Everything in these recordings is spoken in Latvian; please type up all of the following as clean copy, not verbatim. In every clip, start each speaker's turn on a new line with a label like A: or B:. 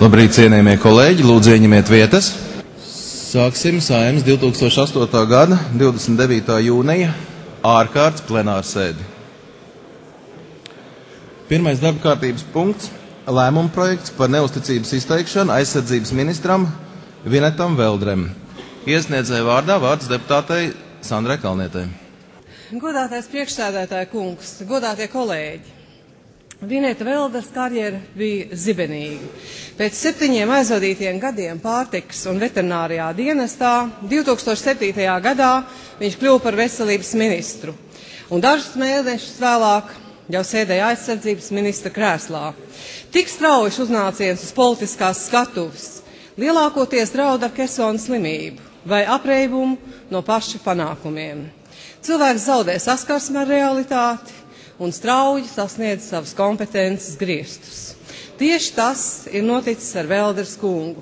A: Labrīt, cienījamie kolēģi, lūdzu ieņemiet vietas. Sāksim Saeimas 2008. gada 29. jūnija ārkārtas plenāru sēdi. Pirmais darba kārtības punkts - lēmuma projekts par neusticības izteikšanu aizsardzības ministram Vinetam Veldrem. Iesniedzēja vārdā vārds deputātei Sandrai Kalnietei.
B: Godātais priekšsēdētāja kungs, godātie kolēģi! Vineta Veldres karjera bija zibenīga. Pēc 7 aizvadītiem gadiem pārtikas un veterinārijā dienestā 2007. gadā viņš kļuva par veselības ministru. Un dažus mēnešus vēlāk jau sēdēja aizsardzības ministra krēslā. Tik strauji uznāciens uz politiskās skatuves. Lielākoties draud ar Kesona slimību vai apreibumu no paša panākumiem. Cilvēks zaudē saskarsmi ar realitāti un strauji sasniedz savas kompetences griestus. Tieši tas ir noticis ar Veldres kungu.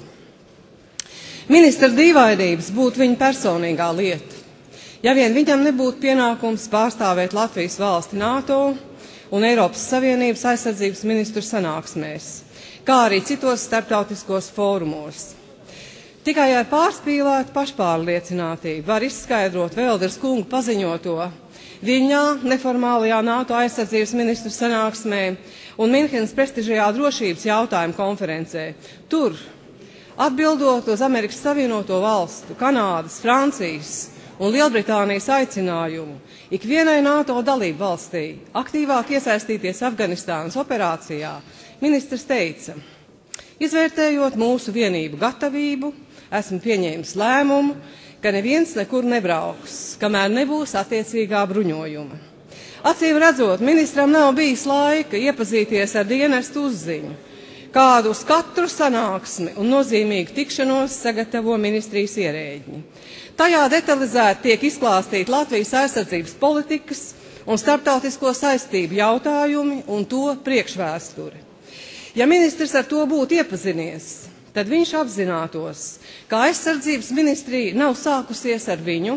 B: Ministra dīvainības būtu viņa personīgā lieta, ja vien viņam nebūtu pienākums pārstāvēt Latvijas valsti NATO un Eiropas Savienības aizsardzības ministru sanāksmēs, kā arī citos starptautiskos fórumos. Tikai ar pārspīlētu pašpārliecinātību var izskaidrot Veldres kungu paziņoto Viņā neformālajā NATO aizsardzības ministru sanāksmē un Minhenes prestižajā drošības jautājumu konferencē. Tur, atbildot uz Amerikas Savienoto Valstu, Kanādas, Francijas un Lielbritānijas aicinājumu ikvienai NATO dalību valstī aktīvāk iesaistīties Afganistānas operācijā, ministrs teica: izvērtējot mūsu vienību gatavību, esmu pieņēmis lēmumu, ka neviens nekur nebrauks, kamēr nebūs attiecīgā bruņojuma. Acīm redzot, ministram nav bijis laika iepazīties ar dienestu uzziņu, kādu uz katru sanāksmi un nozīmīgu tikšanos sagatavo ministrijas ierēģi. Tajā detalizēti tiek izklāstīti Latvijas aizsardzības politikas un starptautisko saistību jautājumi un to priekšvēsture. Ja ministrs ar to būtu iepazinies, tad viņš apzinātos, ka aizsardzības ministrija nav sākusies ar viņu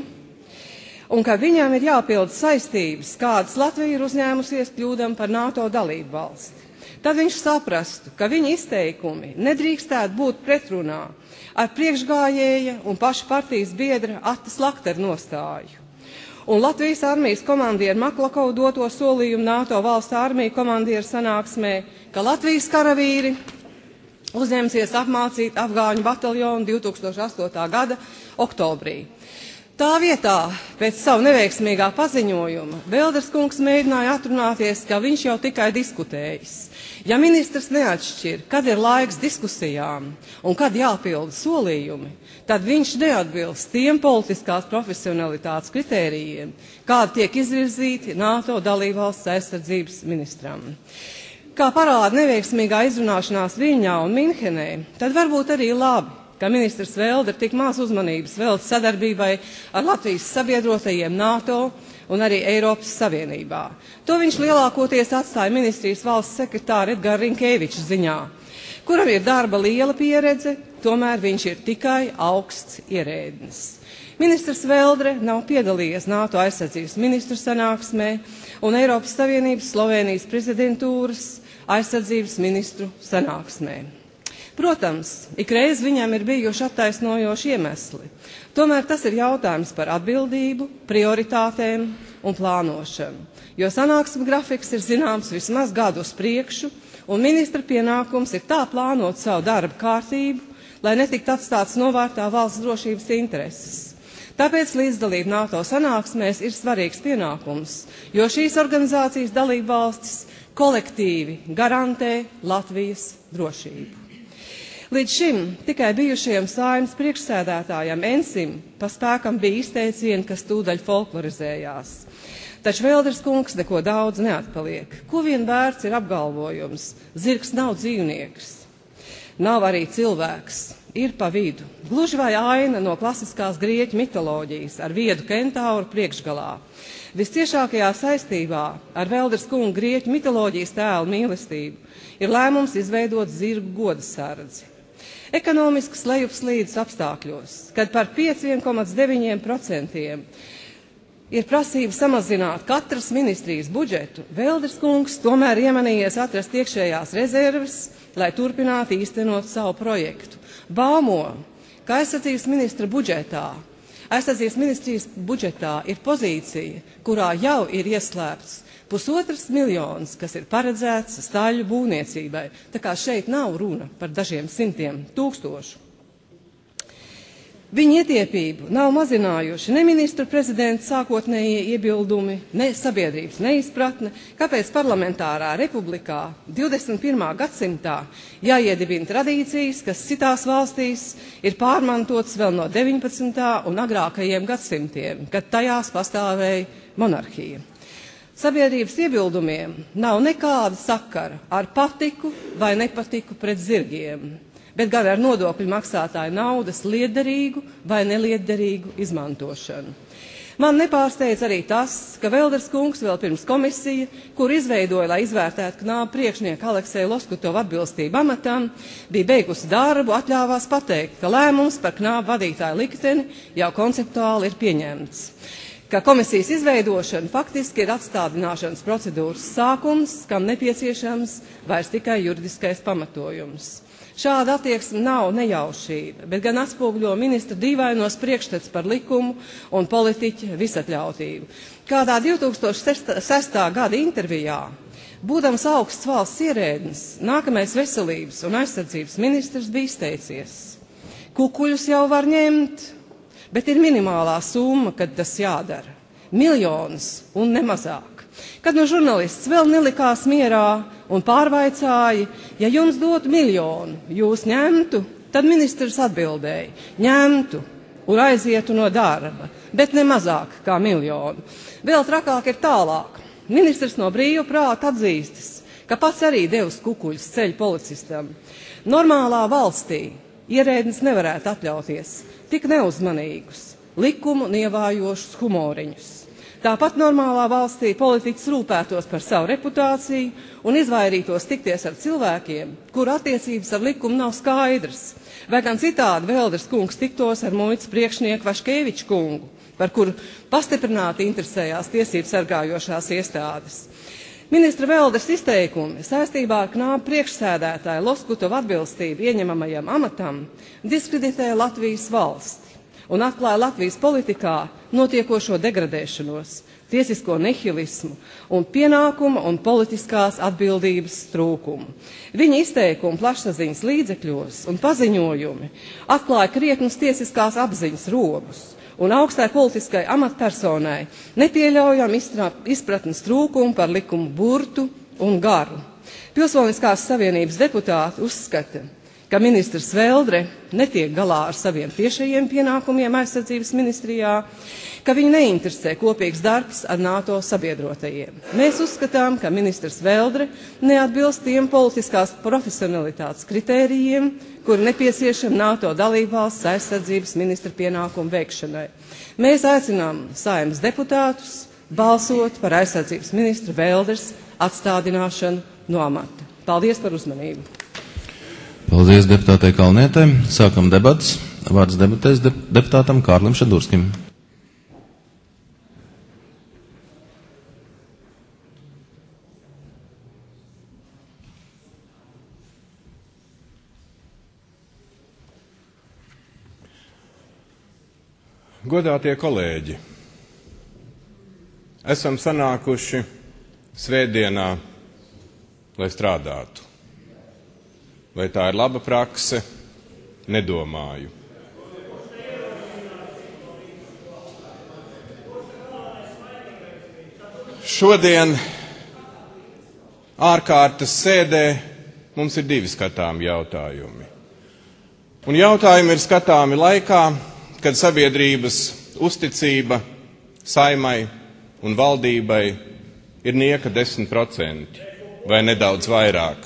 B: un ka viņam ir jāpild saistības, kādas Latvija ir uzņēmusies kļūdam par NATO dalību valsti. Tad viņš saprastu, ka viņa izteikumi nedrīkstētu būt pretrunā ar priekšgājēja un paša partijas biedra Attas Laktera nostāju. Un Latvijas armijas komandieru Maklakovu doto solījumu NATO valstu armiju komandieru sanāksmē, ka Latvijas karavīri uzņemsies apmācīt afgāņu bataljonu 2008. gada oktobrī. Tā vietā, pēc savu neveiksmīgā paziņojuma, Veldres kungs mēģināja atrunāties, ka viņš jau tikai diskutējis. Ja ministrs neatšķir, kad ir laiks diskusijām un kad jāpilda solījumi, tad viņš neatbilst tiem politiskās profesionalitātes kritērijiem, kādi tiek izvirzīti NATO dalībvalsts aizsardzības ministram. Kā parāda neveiksmīgā izrunāšanās Viņā un Minhenē, tad varbūt arī labi, ka ministrs Veldre tik maz uzmanības velta sadarbībai ar Latvijas sabiedrotajiem NATO un arī Eiropas Savienībā. To viņš lielākoties atstāja ministrijas valsts sekretāra Edgara Rinkēviča ziņā, kuram ir darba liela pieredze, tomēr viņš ir tikai augsts ierēdnis. Ministrs Veldre nav piedalījies NATO aizsardzības ministru sanāksmē un Eiropas Savienības Slovēnijas prezidentūras aizsardzības ministru sanāksmē. Protams, ikreiz viņam ir bijuši attaisnojoši iemesli. Tomēr tas ir jautājums par atbildību, prioritātēm un plānošanu, jo sanāksmu grafiks ir zināms vismaz gadu uz priekšu, un ministra pienākums ir tā plānot savu darba kārtību, lai netikt atstāts novārtā valsts drošības intereses. Tāpēc līdzdalība NATO sanāksmēs ir svarīgs pienākums, jo šīs organizācijas dalība valstis kolektīvi garantē Latvijas drošību. Līdz šim tikai bijušajam Saeimas priekšsēdētājam Ensim pa spēkam bija izteicieni, kas tūdaļ folklorizējās. Taču Veldres kungs neko daudz neatpaliek. Ko vien vērts ir apgalvojums: zirgs nav dzīvnieks, nav arī cilvēks, ir pa vidu. Gluži vai aina no klasiskās grieķu mitoloģijas ar viedu kentauru priekšgalā. Visciešākajā saistībā ar Veldres kungu grieķu mitoloģijas tēlu mīlestību ir lēmums izveidot zirgu godasardzi. Ekonomiskas lejupslīdes apstākļos, kad par 5,9% ir prasība samazināt katras ministrijas budžetu, Veldres kungs tomēr iemanījies atrast iekšējās rezerves lai turpinātu īstenot savu projektu. Baumo, ka aizsardzības ministrijas budžetā ir pozīcija, kurā jau ir ieslēpts 1,5 miljonus, kas ir paredzēts staļļu būvniecībai. Tā kā šeit nav runa par dažiem simtiem tūkstošu. Viņa ietiepību nav mazinājuši ne ministru prezidenta sākotnējie iebildumi, ne sabiedrības neizpratne, kāpēc parlamentārā republikā 21. gadsimtā jāiedibina tradīcijas, kas citās valstīs ir pārmantotas vēl no 19. un agrākajiem gadsimtiem, kad tajās pastāvēja monarhija. Sabiedrības iebildumiem nav nekāda sakara ar patiku vai nepatiku pret zirgiem, bet gan ar nodokļu maksātāju naudas liederīgu vai neliederīgu izmantošanu. Man nepārsteidz arī tas, ka Velders kungs vēl pirms komisija, kur izveidoja, lai izvērtētu Knāba priekšnieku Alekseju Loskutovu atbilstību amatam, bija beigusi darbu, atļāvās pateikt, ka lēmums par Knāba vadītāju likteni jau konceptuāli ir pieņemts. Ka komisijas izveidošana faktiski ir atstādināšanas procedūras sākums, kam nepieciešams vairs tikai juridiskais pamatojums. Šāda attieksme nav nejaušība, bet gan atspoguļo ministra dīvainos priekšstats par likumu un politiķa visatļautību. Kādā 2006. gada intervijā, būdams augsts valsts ierēdnis, nākamais veselības un aizsardzības ministrs bija izteicies: kukuļus jau var ņemt, bet ir minimālā summa, kad tas jādara. 1 miljons un nemazāk. Kad no žurnālists vēl nelikās mierā un pārvaicāja, ja jums dotu 1 miljonu, jūs ņemtu, tad ministrs atbildēja: ņemtu un aizietu no darba, bet ne mazāk kā 1 miljonu. Vēl trakāk ir tālāk. Ministrs no brīva prāta atzīstas, ka pats arī devis kukuļus ceļu policistam. Normālā valstī ierēdnis nevarētu atļauties tik neuzmanīgus, likumu nievājošus humoriņus. Tāpat normālā valstī politiķis rūpētos par savu reputāciju un izvairītos tikties ar cilvēkiem, kuru attiecības ar likumu nav skaidras. Vai gan citādi Velders kungs tiktos ar muitas priekšnieku Vaškeviču kungu, par kuru pastiprināti interesējās tiesību sargājošās iestādes. Ministra Velders izteikumi saistībā ar Knāba priekšsēdētāju Loskutovu atbilstību ieņemamajam amatam diskreditē Latvijas valsti un atklāja Latvijas politikā notiekošo degradēšanos, tiesisko nihilismu un pienākuma un politiskās atbildības trūkumu. Viņa izteikumi plašsaziņas līdzekļos un paziņojumi atklāja krietnus tiesiskās apziņas robus un augstai politiskai amatpersonai nepieļaujam izpratnes trūkumu par likumu burtu un garu. Pilsoniskās savienības deputāti uzskata, ka ministrs Veldre netiek galā ar saviem tiešajiem pienākumiem aizsardzības ministrijā, ka viņu neinteresē kopīgs darbs ar NATO sabiedrotajiem. Mēs uzskatām, ka ministrs Veldre neatbilst tiem politiskās profesionalitātes kritērijiem, kuri nepieciešami NATO dalībvalsts aizsardzības ministra pienākumu veikšanai. Mēs aicinām Saeimas deputātus balsot par aizsardzības ministra Veldres atstādināšanu no amata. Paldies par uzmanību.
A: Paldies deputātei Kalnietei. Sākam debatas. Vārds debatēs deputātam Kārlim Šadurskim.
C: Godātie kolēģi, esam sanākuši svētdienā, lai strādātu. Vai tā ir laba prakse? Nedomāju. Šodien ārkārtas sēdē mums ir 2 skatāmi jautājumi. Un jautājumi ir skatāmi laikā, kad sabiedrības uzticība Saeimai un valdībai ir nieka 10% vai nedaudz vairāk.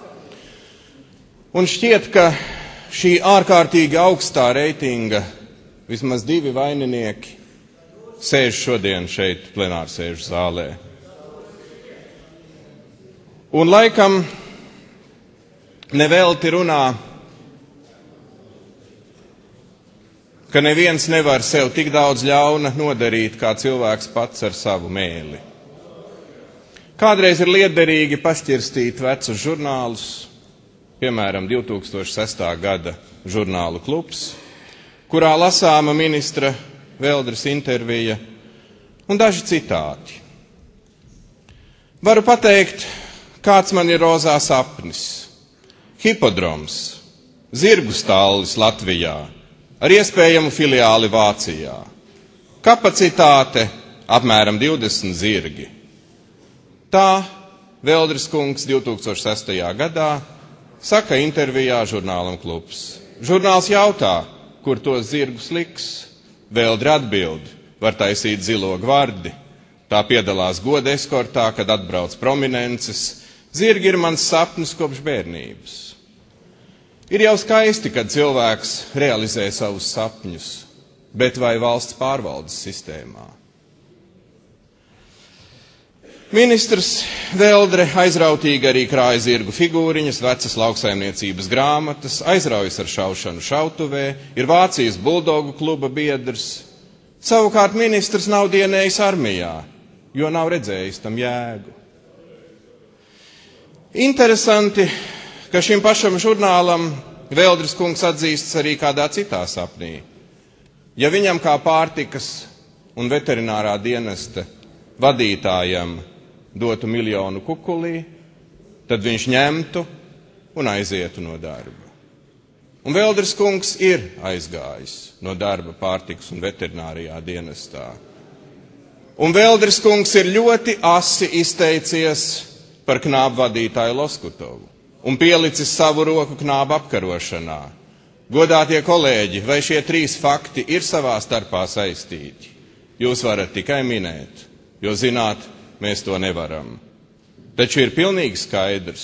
C: Un šķiet, ka šī ārkārtīgi augstā reitinga vismaz 2 vaininieki sēž šodien šeit plenārsēžu zālē. Un laikam nevelti runā, ka neviens nevar sev tik daudz ļauna nodarīt, kā cilvēks pats ar savu mēli. Kādreiz ir liederīgi pašķirstīt vecus žurnālus, piemēram, 2006. gada žurnālu klubs, kurā lasāma ministra Veldres intervija un daži citāti. Varu pateikt, kāds man ir rozā sapnis. Hipodroms, zirgu stallis Latvijā, ar iespējamu filiāli Vācijā. Kapacitāte apmēram 20 zirgi. Tā Veldres kungs 2006. gadā saka intervijā žurnālam klubs. Žurnāls jautā, kur tos zirgus liks. Veldre atbild, var taisīt zilo gvardi. Tā piedalās goda eskortā, kad atbrauc prominences. Zirgi ir mans sapnis kopš bērnības. Ir jau skaisti, kad cilvēks realizē savus sapņus, bet vai valsts pārvaldes sistēmā? Ministrs Veldre aizrautīgi arī krāja zirgu figūriņas, vecas lauksaimniecības grāmatas, aizraujas ar šaušanu šautuvē, ir Vācijas buldogu kluba biedrs. Savukārt ministrs nav dienējis armijā, jo nav redzējis tam jēgu. Interesanti, ka šim pašam žurnālam Veldres kungs atzīstas arī kādā citā sapnī. Ja viņam kā pārtikas un veterinārā dienesta vadītājam dotu 1 miljonu kukulī, tad viņš ņemtu un aizietu no darba. Un Veldres kungs ir aizgājis no darba pārtikas un veterinārijā dienestā. Un Veldres kungs ir ļoti asi izteicies par knābu vadītāju Loskutovu un pielicis savu roku knābu apkarošanā. Godātie kolēģi, vai šie 3 fakti ir savā starpā saistīti? Jūs varat tikai minēt, jo zināt, mēs to nevaram. Taču ir pilnīgi skaidrs,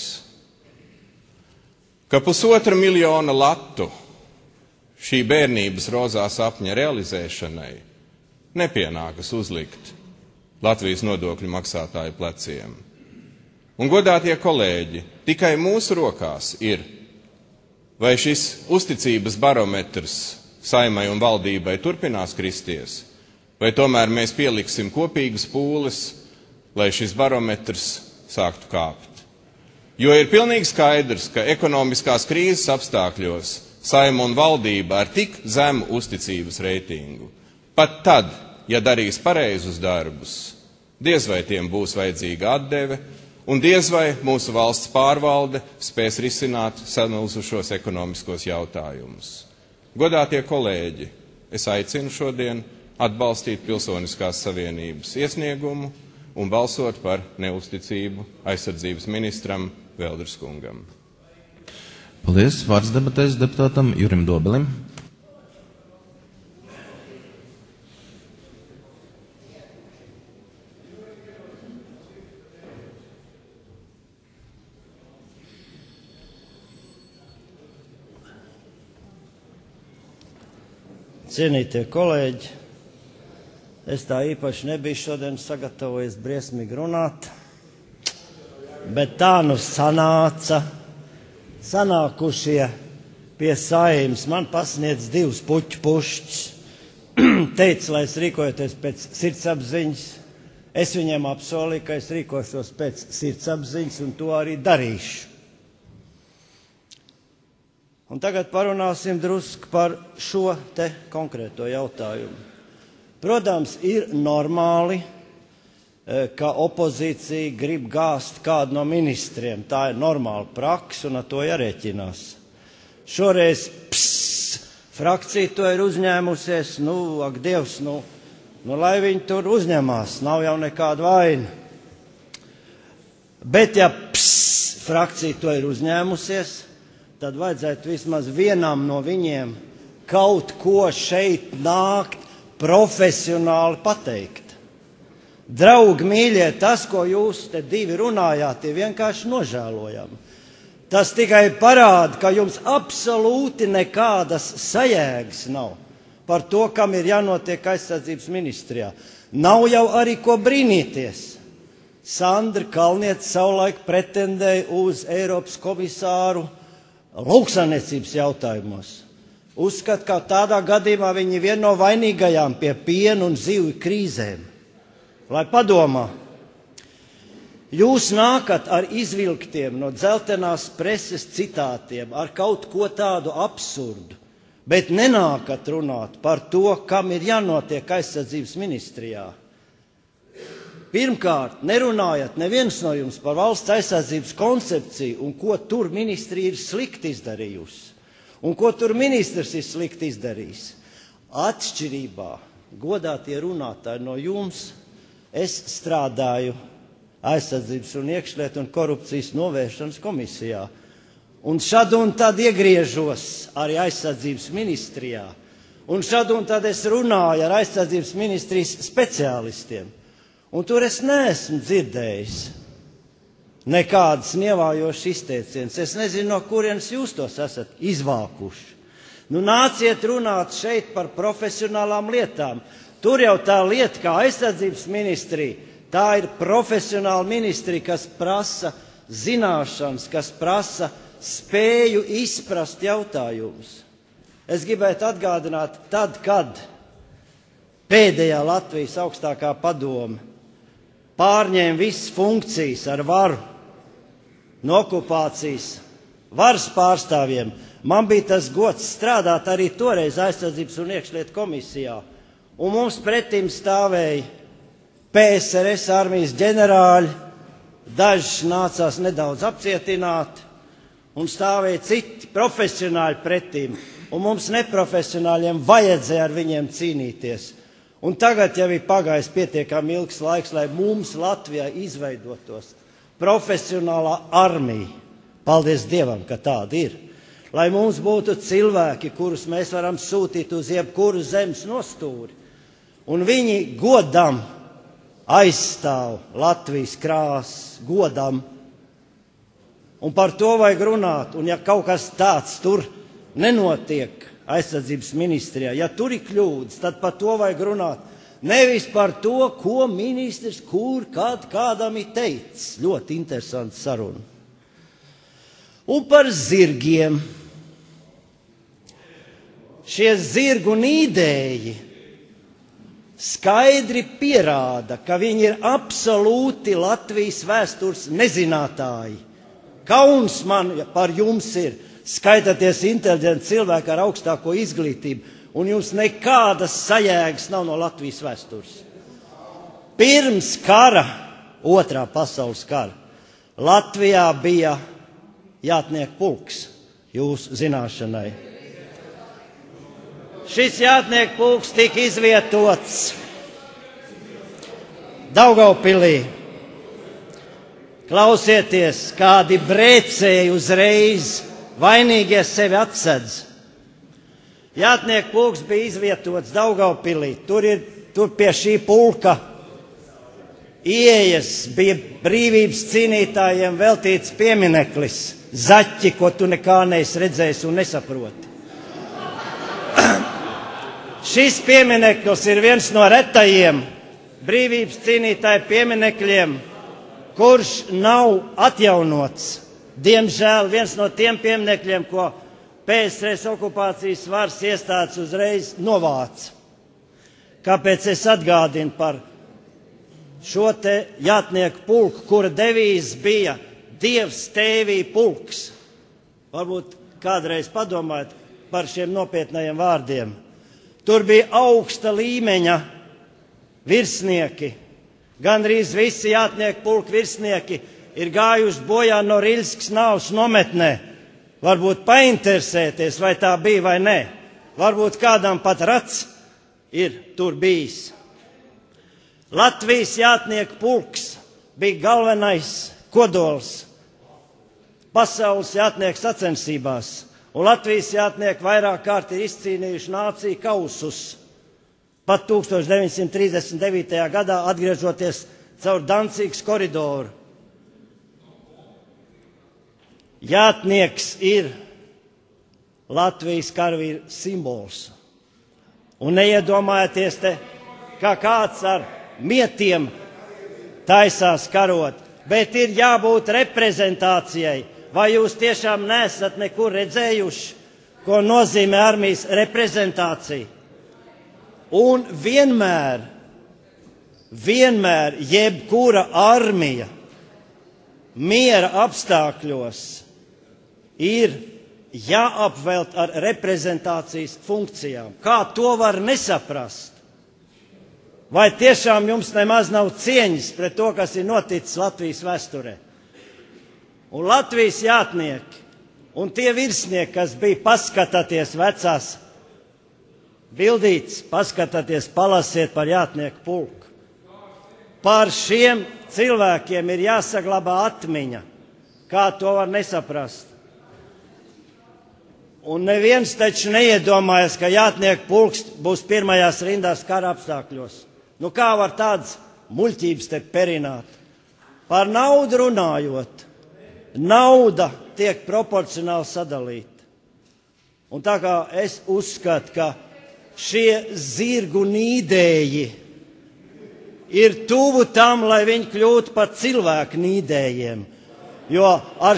C: ka 1,5 miljona latu šī bērnības rozā sapņa realizēšanai nepienākas uzlikt Latvijas nodokļu maksātāju pleciem. Un, godātie kolēģi, tikai mūsu rokās ir, vai šis uzticības barometrs Saimai un valdībai turpinās kristies, vai tomēr mēs pieliksim kopīgas pūles, lai šis barometrs sāktu kāpt. Jo ir pilnīgi skaidrs, ka ekonomiskās krīzes apstākļos Saima un valdība ar tik zemu uzticības reitingu, pat tad, ja darīs pareizus darbus, diez vai tiem būs vajadzīga atdeve, un diez vai mūsu valsts pārvalde spēs risināt samilzušos ekonomiskos jautājumus. Godātie kolēģi, es aicinu šodien atbalstīt Pilsoniskās savienības iesniegumu un balsot par neusticību aizsardzības ministram Veldres kungam.
A: Paldies. Vārds debatēs deputātam Jurim Dobelim.
D: Cienītie kolēģi, es tā īpaši nebiju šodien sagatavojies briesmīgi runāt, bet tā nu sanākušie pie Saeimas man pasniedz 2 puķu pušķus. Teica, lai es rīkojoties pēc sirdsapziņas. Es viņiem apsolīju, ka es rīkošos pēc sirdsapziņas un to arī darīšu. Un tagad parunāsim drusku par šo te konkrēto jautājumu. Protams, ir normāli, ka opozīcija grib gāzt kādu no ministriem. Tā ir normāla praksa un ar to jārēķinās. Šoreiz frakcija to ir uzņēmusies, ak Dievs, lai viņi tur uzņemās, nav jau nekāda vaina. Bet ja frakcija to ir uzņēmusies, tad vajadzētu vismaz vienam no viņiem kaut ko šeit nākt profesionāli pateikt. Draugi mīļie, tas, ko jūs te 2 runājāt, ir vienkārši nožēlojami. Tas tikai parāda, ka jums absolūti nekādas sajēgas nav par to, kam ir jānotiek aizsardzības ministrijā. Nav jau arī ko brīnīties. Sandra Kalniete savulaik pretendēja uz Eiropas komisāru lauksaimniecības jautājumos. Uzskat, ka tādā gadījumā viņi ir viena no vainīgajām pie piena un zivju krīzēm. Lai padomā. Jūs nākat ar izvilktiem no dzeltenās preses citātiem, ar kaut ko tādu absurdu, bet nenākat runāt par to, kam ir jānotiek aizsardzības ministrijā. Pirmkārt, nerunājat neviens no jums par valsts aizsardzības koncepciju un ko tur ministrija ir slikti izdarījusi. Un ko tur ministrs ir slikti izdarījis. Atšķirībā, godātie runātāji no jums, es strādāju aizsardzības un iekšlietu un korupcijas novēršanas komisijā. Un šad un tad iegriežos arī aizsardzības ministrijā. Un šad un tad es runāju ar aizsardzības ministrijas speciālistiem. Un tur es neesmu dzirdējis nekādas nievājošas izteicienas. Es nezinu, no kurienes jūs tos esat izvākuši. Nu, nāciet runāt šeit par profesionālām lietām. Tur jau tā lieta kā aizsardzības ministrija, tā ir profesionāla ministrija, kas prasa zināšanas, kas prasa spēju izprast jautājumus. Es gribētu atgādināt, tad, kad pēdējā Latvijas augstākā padome pārņēma visas funkcijas ar varu no okupācijas varas pārstāvjiem, man bija tas gods strādāt arī toreiz aizsardzības un iekšlietu komisijā. Un mums pretim stāvēja PSRS armijas ģenerāļi, dažus nācās nedaudz apcietināt, un stāvēja citi profesionāļi pretim, un mums neprofesionāļiem vajadzēja ar viņiem cīnīties. Un tagad jau ir pagājis pietiekami ilgs laiks, lai mums Latvijā izveidotos profesionālā armija. Paldies Dievam, ka tāda ir. Lai mums būtu cilvēki, kurus mēs varam sūtīt uz jebkuru zemes nostūri, un viņi godam aizstāv Latvijas krāsas, godam. Un par to vajag runāt, un ja kaut kas tāds tur nenotiek aizsardzības ministrijā, ja tur ir kļūdas, tad par to vajag runāt. Nevis par to, ko ministrs, kur, kad, kādam ir teicis. Ļoti interesanta saruna. Un par zirgiem. Šie zirgu nīdēji skaidri pierāda, ka viņi ir absolūti Latvijas vēstures nezinātāji. Kauns man par jums ir. Skaitaties inteliģenti cilvēki ar augstāko izglītību, un jums nekādas sajēgas nav no Latvijas vēstures. Pirms kara, otrā pasaules kara, Latvijā bija jātnieku pulks, jūsu zināšanai. Šis jātnieku pulks tika izvietots Daugavpilī. Klausieties, kādi brēcēji uzreiz vainīgie sevi atsedz. Jātnieku pulks bija izvietots Daugavpilī. Tur pie šī pulka ieejas bija brīvības cīnītājiem veltīts piemineklis. Zaķi, ko tu nekā neesi redzējis un nesaproti. Šis piemineklis ir viens no retajiem brīvības cīnītāju pieminekļiem, kurš nav atjaunots. Diemžēl viens no tiem pieminekļiem, ko PSRS okupācijas varas iestādes uzreiz novāca. Kāpēc es atgādinu par šo te jātnieku pulku, kura devīze bija Dievs tēvī pulks? Varbūt kādreiz padomājat par šiem nopietnajiem vārdiem. Tur bija augsta līmeņa virsnieki. Gandrīz visi jātnieku pulku virsnieki ir gājuši bojā no Riļskas nāves nometnē. Varbūt painteresēties, vai tā bija vai nē. Varbūt kādam pat rats ir tur bijis. Latvijas jātnieku pulks bija galvenais kodols pasaules jātnieku sacensībās. Un Latvijas jātnieki vairāk kārt ir izcīnījuši nāciju kausus. Pat 1939. gadā atgriežoties caur Dancigas koridoru. Jātnieks ir Latvijas karavīru simbols. Un neiedomājieties te, kā kāds ar mietiem taisās karot, bet ir jābūt reprezentācijai. Vai jūs tiešām nesat nekur redzējuši, ko nozīmē armijas reprezentācija? Un vienmēr jebkura armija miera apstākļos ir jāapvelt ar reprezentācijas funkcijām. Kā to var nesaprast? Vai tiešām jums nemaz nav cieņas pret to, kas ir noticis Latvijas vēsturē? Un Latvijas jātnieki un tie virsnieki, kas bija, paskatāties vecās bildītes, paskatāties, palasiet par jātnieku pulku. Par šiem cilvēkiem ir jāsaglabā atmiņa. Kā to var nesaprast? Un neviens taču neiedomājas, ka jātnieku pulks būs pirmajās rindās kara apstākļos. Nu kā var tādas muļķības te perināt? Par naudu runājot, nauda tiek proporcionāli sadalīta. Un tā kā es uzskatu, ka šie zirgu nīdēji ir tuvu tam, lai viņi kļūtu par cilvēku nīdējiem. Jo ar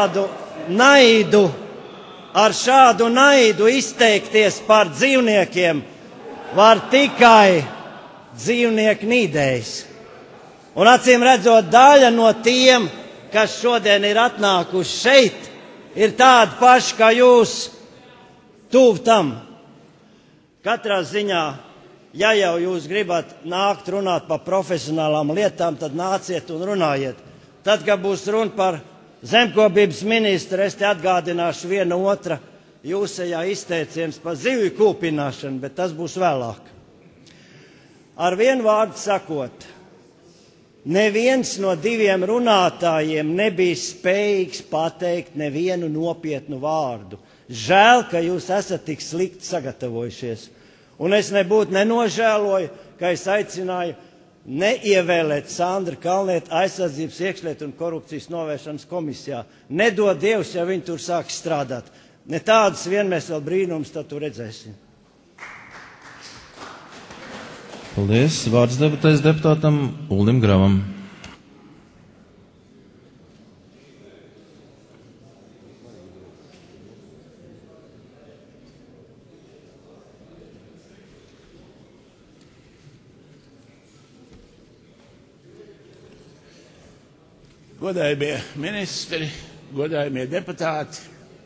D: šādu naidu izteikties par dzīvniekiem var tikai dzīvnieku nīdējs. Un acīm redzot, daļa no tiem, kas šodien ir atnākuši šeit, ir tādi paši, kā jūs, tuvu tam. Katrā ziņā, ja jau jūs gribat nākt runāt par profesionālām lietām, tad nāciet un runājiet. Tad, kad būs runa par zemkopības ministru, es te atgādināšu viena otra jūsējā izteiciens par zivju kūpināšanu, bet tas būs vēlāk. Ar vienu vārdu sakot, neviens no diviem runātājiem nebija spējīgs pateikt nevienu nopietnu vārdu. Žēl, ka jūs esat tik slikti sagatavojušies. Un es nebūtu nenožēloju, ka es aicināju neievēlēt Sandru Kalnietu aizsardzības, iekšlietu un korupcijas novēršanas komisijā. Nedod Dievs, ja viņi tur sāk strādāt. Ne tādas vien mēs vēl brīnums tad tur redzēsim.
A: Paldies. Vārds debatais deputātam Uldim Gravam.
E: Godājumie ministri, godājumie deputāti,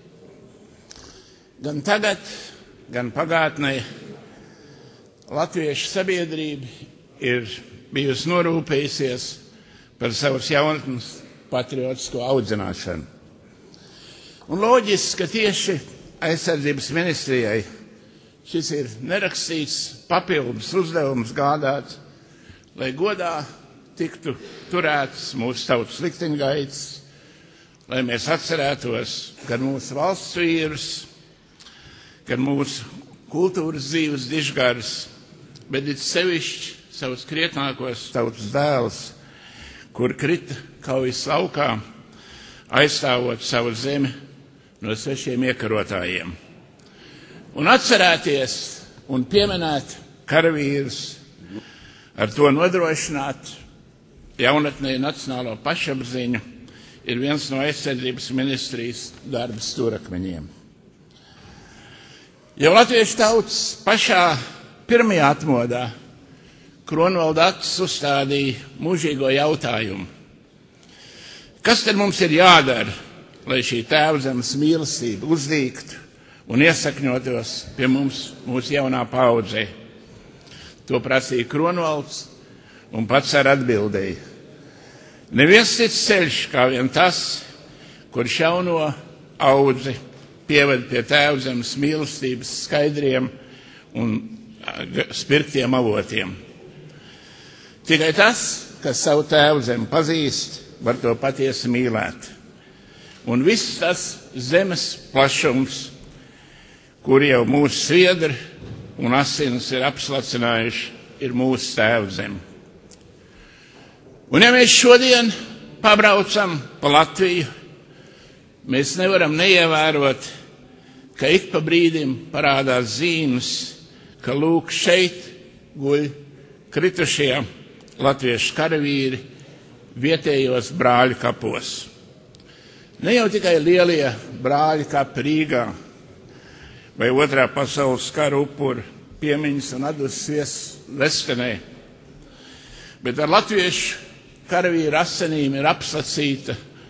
E: gan tagad, gan pagātnē latviešu sabiedrība ir bijusi norūpējusies par savas jaunatnes patriotisko audzināšanu. Un loģiski, ka tieši aizsardzības ministrijai šis ir nerakstīts papildus uzdevums gādāt, lai godā tiktu turēts mūsu tautas likteņgaitas, lai mēs atcerētos gan mūsu valsts vīrus, gan mūsu kultūras dzīves dižgaras, bet it sevišķi savus krietnākos tautas dēlus, kur krita kaujas laukā, aizstāvot savu zemi no svešiem iekarotājiem. Un atcerēties un pieminēt karavīrus, ar to nodrošināt jaunatnē nacionālo pašapziņu ir viens no aizsardzības ministrijas darba stūrakmeņiem. Jau latviešu tautas pašā pirmajā atmodā Kronvalda acis uzstādīja mūžīgo jautājumu. Kas tad mums ir jādara, lai šī tēvzemes mīlestība uzdīgtu un iesakņotos pie mums, mūsu jaunā paudzē? To prasīja Kronvalds un pats ar atbildēju. Neviens cits ceļš kā vien tas, kurš jauno audzi pieved pie tēvzemes mīlestības skaidriem un spirktiem avotiem. Tikai tas, kas savu tēvzemi pazīst, var to patiesi mīlēt. Un viss tas zemes plašums, kur jau mūsu sviedri un asinis ir apslacinājuši, ir mūsu tēvzeme. Un ja mēs šodien pabraucam pa Latviju, mēs nevaram neievērot, ka ik pa brīdim parādās zīmes, ka lūk šeit guļ kritušie latviešu karavīri vietējos brāļu kapos. Ne jau tikai lielie brāļu kapi Rīgā vai Otrā pasaules kara upuru piemiņas un atdusties Vestenē, bet ar latviešu karavīru asinīm ir apsacīta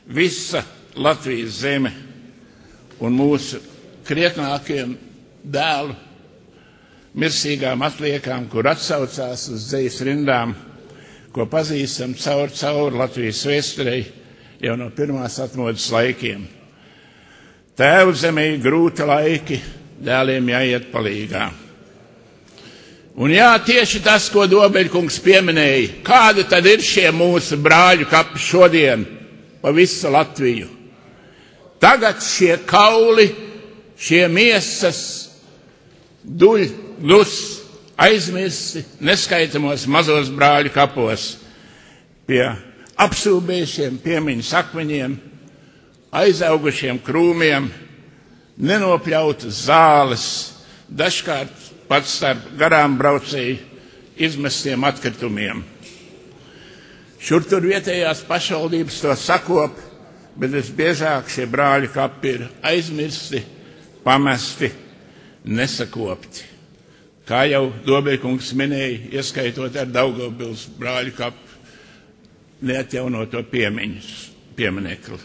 E: visa Latvijas zeme un mūsu krietnākiem dēlu mirsīgām atliekām, kur atsaucās uz dzejas rindām, ko pazīstam cauri Latvijas vēsturei jau no pirmās atmodas laikiem. Tēvu zemē grūti laiki, dēliem jāiet palīgā. Un jā, tieši tas, ko Dobeļkungs pieminēja, kādi tad ir šie mūsu brāļu kapi šodien pa visu Latviju. Tagad šie kauli, šie miesas dus aizmirsti neskaitamos mazos brāļu kapos pie apsūbējušiem piemiņas akmeņiem, aizaugušiem krūmiem, nenopļautas zāles, dažkārt pat starp garām braucēju izmestiem atkritumiem. Šur tur vietējās pašvaldības to sakop, bet visbiežāk šie brāļu kapi ir aizmirsti, pamesti, nesakopti. Kā jau Dobeļkungs minēja, ieskaitot ar Daugavpils brāļu kapu neatjaunoto pieminekli.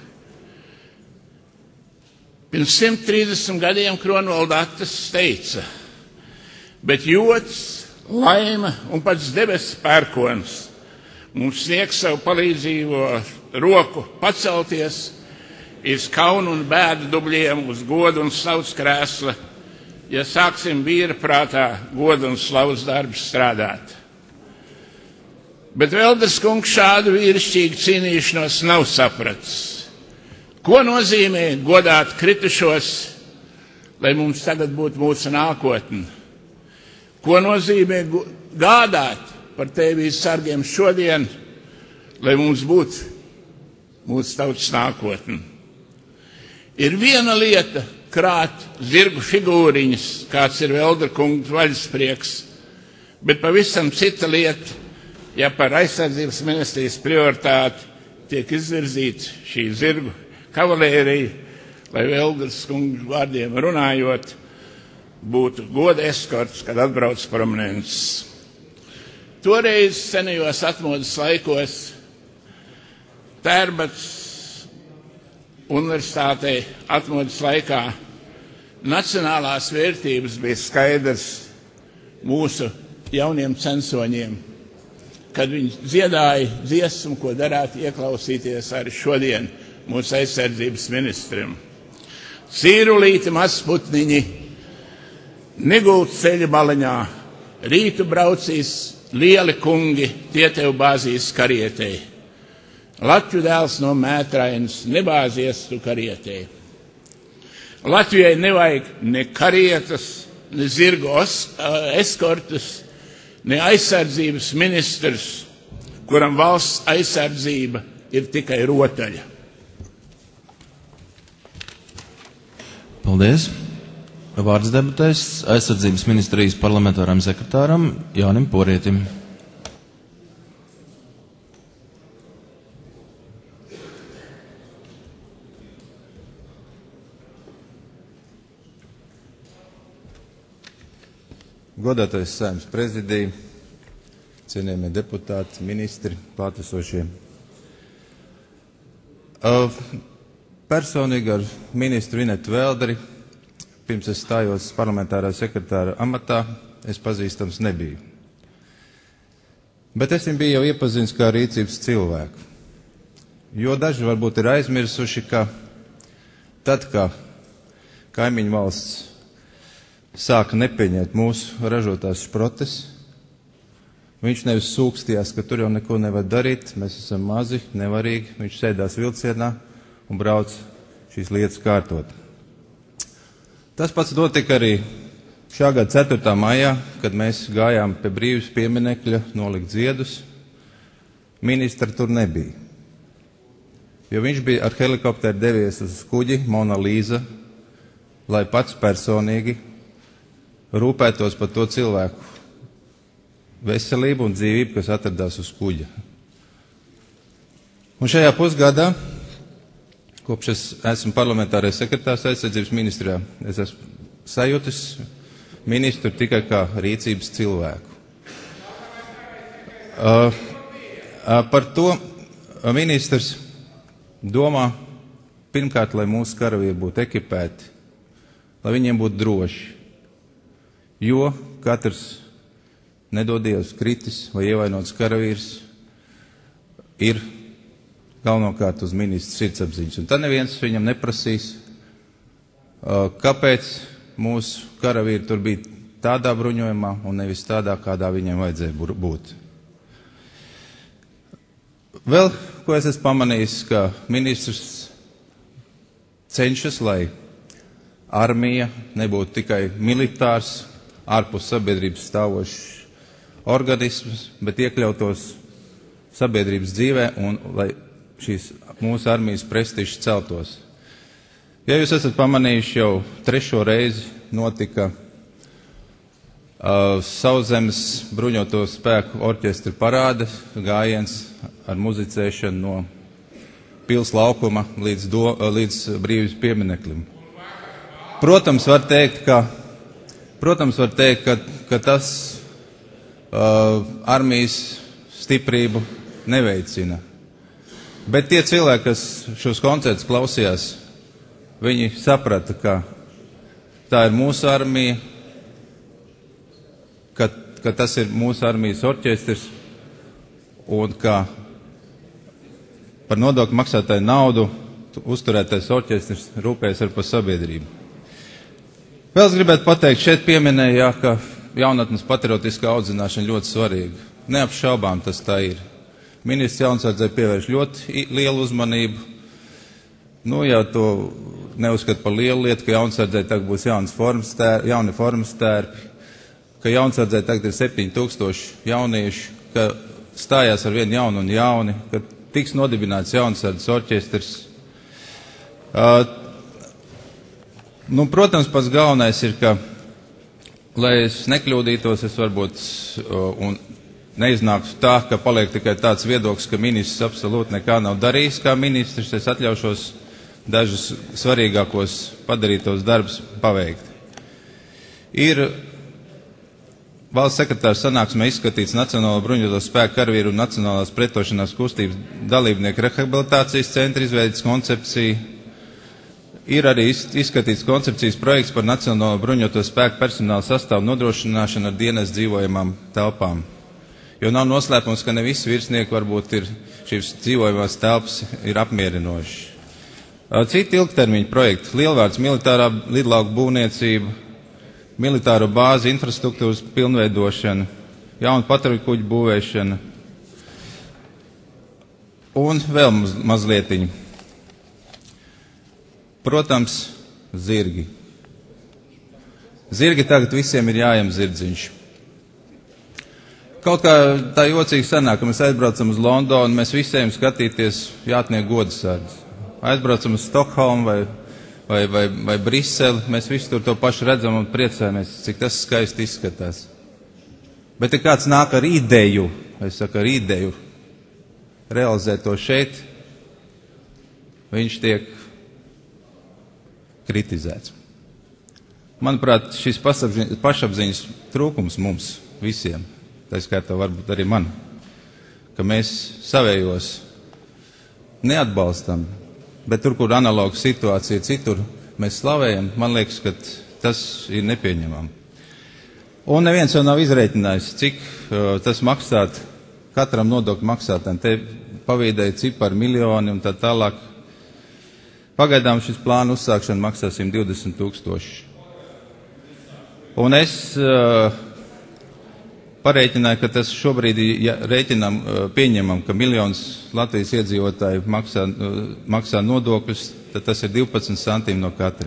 E: Pirms 130 gadiem Kronvaldatas teica, bet jods, laime un pats debesu pērkons mums sniegs savu palīdzīgo roku pacelties iz kaunu un bēdu dubļiem uz godu un slavas krēsla, ja sāksim vīra prātā godu un slavas darbus strādāt. Bet Veldes kungs šādu vīrišķīgu cīnīšanos nav sapratis. Ko nozīmē godāt kritušos, lai mums tagad būtu mūsu nākotne? Ko nozīmē gādāt par tevīs sargiem šodien, lai mums būtu mūsu tautas nākotne? Ir viena lieta krāt zirgu figūriņas, kāds ir Velda kungs vaļasprieks, bet pavisam cita lieta, ja par aizsardzības ministrijas prioritāti tiek izvirzīta šī zirgu kavalērija, lai Veldas kungu vārdiem runājot, būtu goda eskorts, kad atbrauc prominents. Toreiz senajos atmodas laikos Tērbats universitātei atmodas laikā nacionālās vērtības bija skaidrs mūsu jauniem censoņiem, kad viņi dziedāja dziesmu, ko darētu ieklausīties arī šodien mūsu aizsardzības ministram. Cīrulīti mazputniņi, negult ceļa balaņā, rītu braucīs lieli kungi, tie tev bāzīs karietei. Latviju dēls no Mētrainas nebāzies tu karietei. Latvijai nevajag ne karietas, ne zirgu eskortus, ne aizsardzības ministrs, kuram valsts aizsardzība ir tikai rotaļa.
A: Paldies. Vārds debatēs aizsardzības ministrijas parlamentāram sekretāram Jānim Porietim.
F: Godātais Saeimas prezidija, cienījamie deputāti, ministri, klātesošie. Personīgi ar ministru Inetu Velderi, pirms es stājos parlamentārā sekretāra amatā, es pazīstams nebiju. Bet es viņu biju jau iepazinis kā rīcības cilvēku. Jo daži varbūt ir aizmirsuši, ka tad, kā kaimiņu valsts sāka nepieņemt mūsu ražotās šprotes, viņš nevis sūkstījās, ka tur jau neko nevar darīt, mēs esam mazi, nevarīgi, viņš sēdās vilcienā un brauc šīs lietas kārtot. Tas pats notika arī šā gada 4. maijā, kad mēs gājām pie brīvības pieminekļa nolikt ziedus. Ministra tur nebija, jo viņš bija ar helikopteru devies uz kuģi Mona Līza, lai pats personīgi rūpētos par to cilvēku veselību un dzīvību, kas atradās uz kuģa. Un šajā pusgadā, kopš es esmu parlamentārais sekretārs aizsardzības ministrijā, es esmu sajūtis ministru tikai kā rīcības cilvēku. Par to ministrs domā pirmkārt, lai mūsu karavīri būtu ekipēti, lai viņiem būtu droši, jo katrs nedodies kritis vai ievainots karavīrs ir galvenokārt uz ministra sirdsapziņas. Un tad neviens viņam neprasīs, kāpēc mūsu karavīri tur bija tādā bruņojumā un nevis tādā, kādā viņiem vajadzēja būt. Vēl, ko es esmu pamanījis, ka ministrs cenšas, lai armija nebūtu tikai militārs, ārpus sabiedrības stāvošs organisms, bet iekļautos sabiedrības dzīvē un lai šīs mūsu armijas prestižs celtos. Ja jūs esat pamanījuši, jau 3. reizi notika Sauszemes bruņoto spēku orķestra parāde, gājiens ar muzicēšanu no pils laukuma līdz brīvības piemineklim. Protams, var teikt, ka tas armijas stiprību neveicina. Bet tie cilvēki, kas šos koncertus klausījās, viņi saprata, ka tā ir mūsu armija, ka tas ir mūsu armijas orķestris un ka par nodokļu maksātāju naudu uzturētais orķestris rūpējas ar par sabiedrību. Vēl es gribētu pateikt, šeit pieminēja, ka jaunatnes patriotiskā audzināšana ļoti svarīga. Neapšaubām tas tā ir. Ministrs Jaunsardzei pievērš ļoti lielu uzmanību. Ja to neuzskata par lielu lietu, ka Jaunsardzei tagad būs jauni formas tērpi, ka Jaunsardzei tagad ir 7000 jauniešu, ka stājās ar vienu jaunu un jauni, ka tiks nodibināts Jaunsardzes orķestris. Protams, pats galvenais ir, ka, lai es nekļūdītos, es varbūt un neiznāktu tā, ka paliek tikai tāds viedoklis, ka ministrs absolūti nekā nav darījis kā ministrs, es atļaušos dažus svarīgākos padarītos darbus paveikt. Ir valsts sekretārs sanāksmē izskatīts Nacionālo bruņoto spēku karavīru un Nacionālās pretošanās kustības dalībnieku rehabilitācijas centra izveidas koncepcija. Ir arī izskatīts koncepcijas projekts par Nacionālo bruņoto spēku personāla sastāvu nodrošināšanu ar dienas dzīvojamām telpām. Jo nav noslēpums, ka ne visi virsnieki varbūt ir šīs dzīvojamās telpas ir apmierinoši. Citi ilgtermiņa projekti: Lielvārds militārā lidlauku būvniecība, militāro bāzi infrastruktūras pilnveidošana, jaunu patruļkuģu būvēšana un vēl mazlietiņu. Protams, zirgi. Zirgi tagad visiem ir jājem zirdziņš. Kaut kā tā jocīgi sanāk, ka mēs aizbraucam uz Londonu, mēs visiem skatīties jātniek godasardzes. Aizbraucam uz Stokholmu vai Briseli, mēs visi tur to pašu redzam un priecājamies, cik tas skaisti izskatās. Bet ja kāds nāk ar ideju, realizēt to šeit, viņš tiek kritizēts. Manuprāt, šis pašapziņas trūkums mums visiem, tā skaitā varbūt arī man, ka mēs savējos neatbalstam, bet tur, kur analoga situācija citur, mēs slavējam, man liekas, ka tas ir nepieņemami. Un neviens jau nav izreikinājis, cik tas maksāt katram nodokļu maksātājam. Te pavīdēja cipari miljoni un tā tālāk. Pagaidām šis plānu uzsākšana maksā 120 000. Un es parēķināju, ka tas šobrīd, ja pieņemam, ka miljons Latvijas iedzīvotāji maksā nodokļus, tad tas ir 12 centīmi no katra.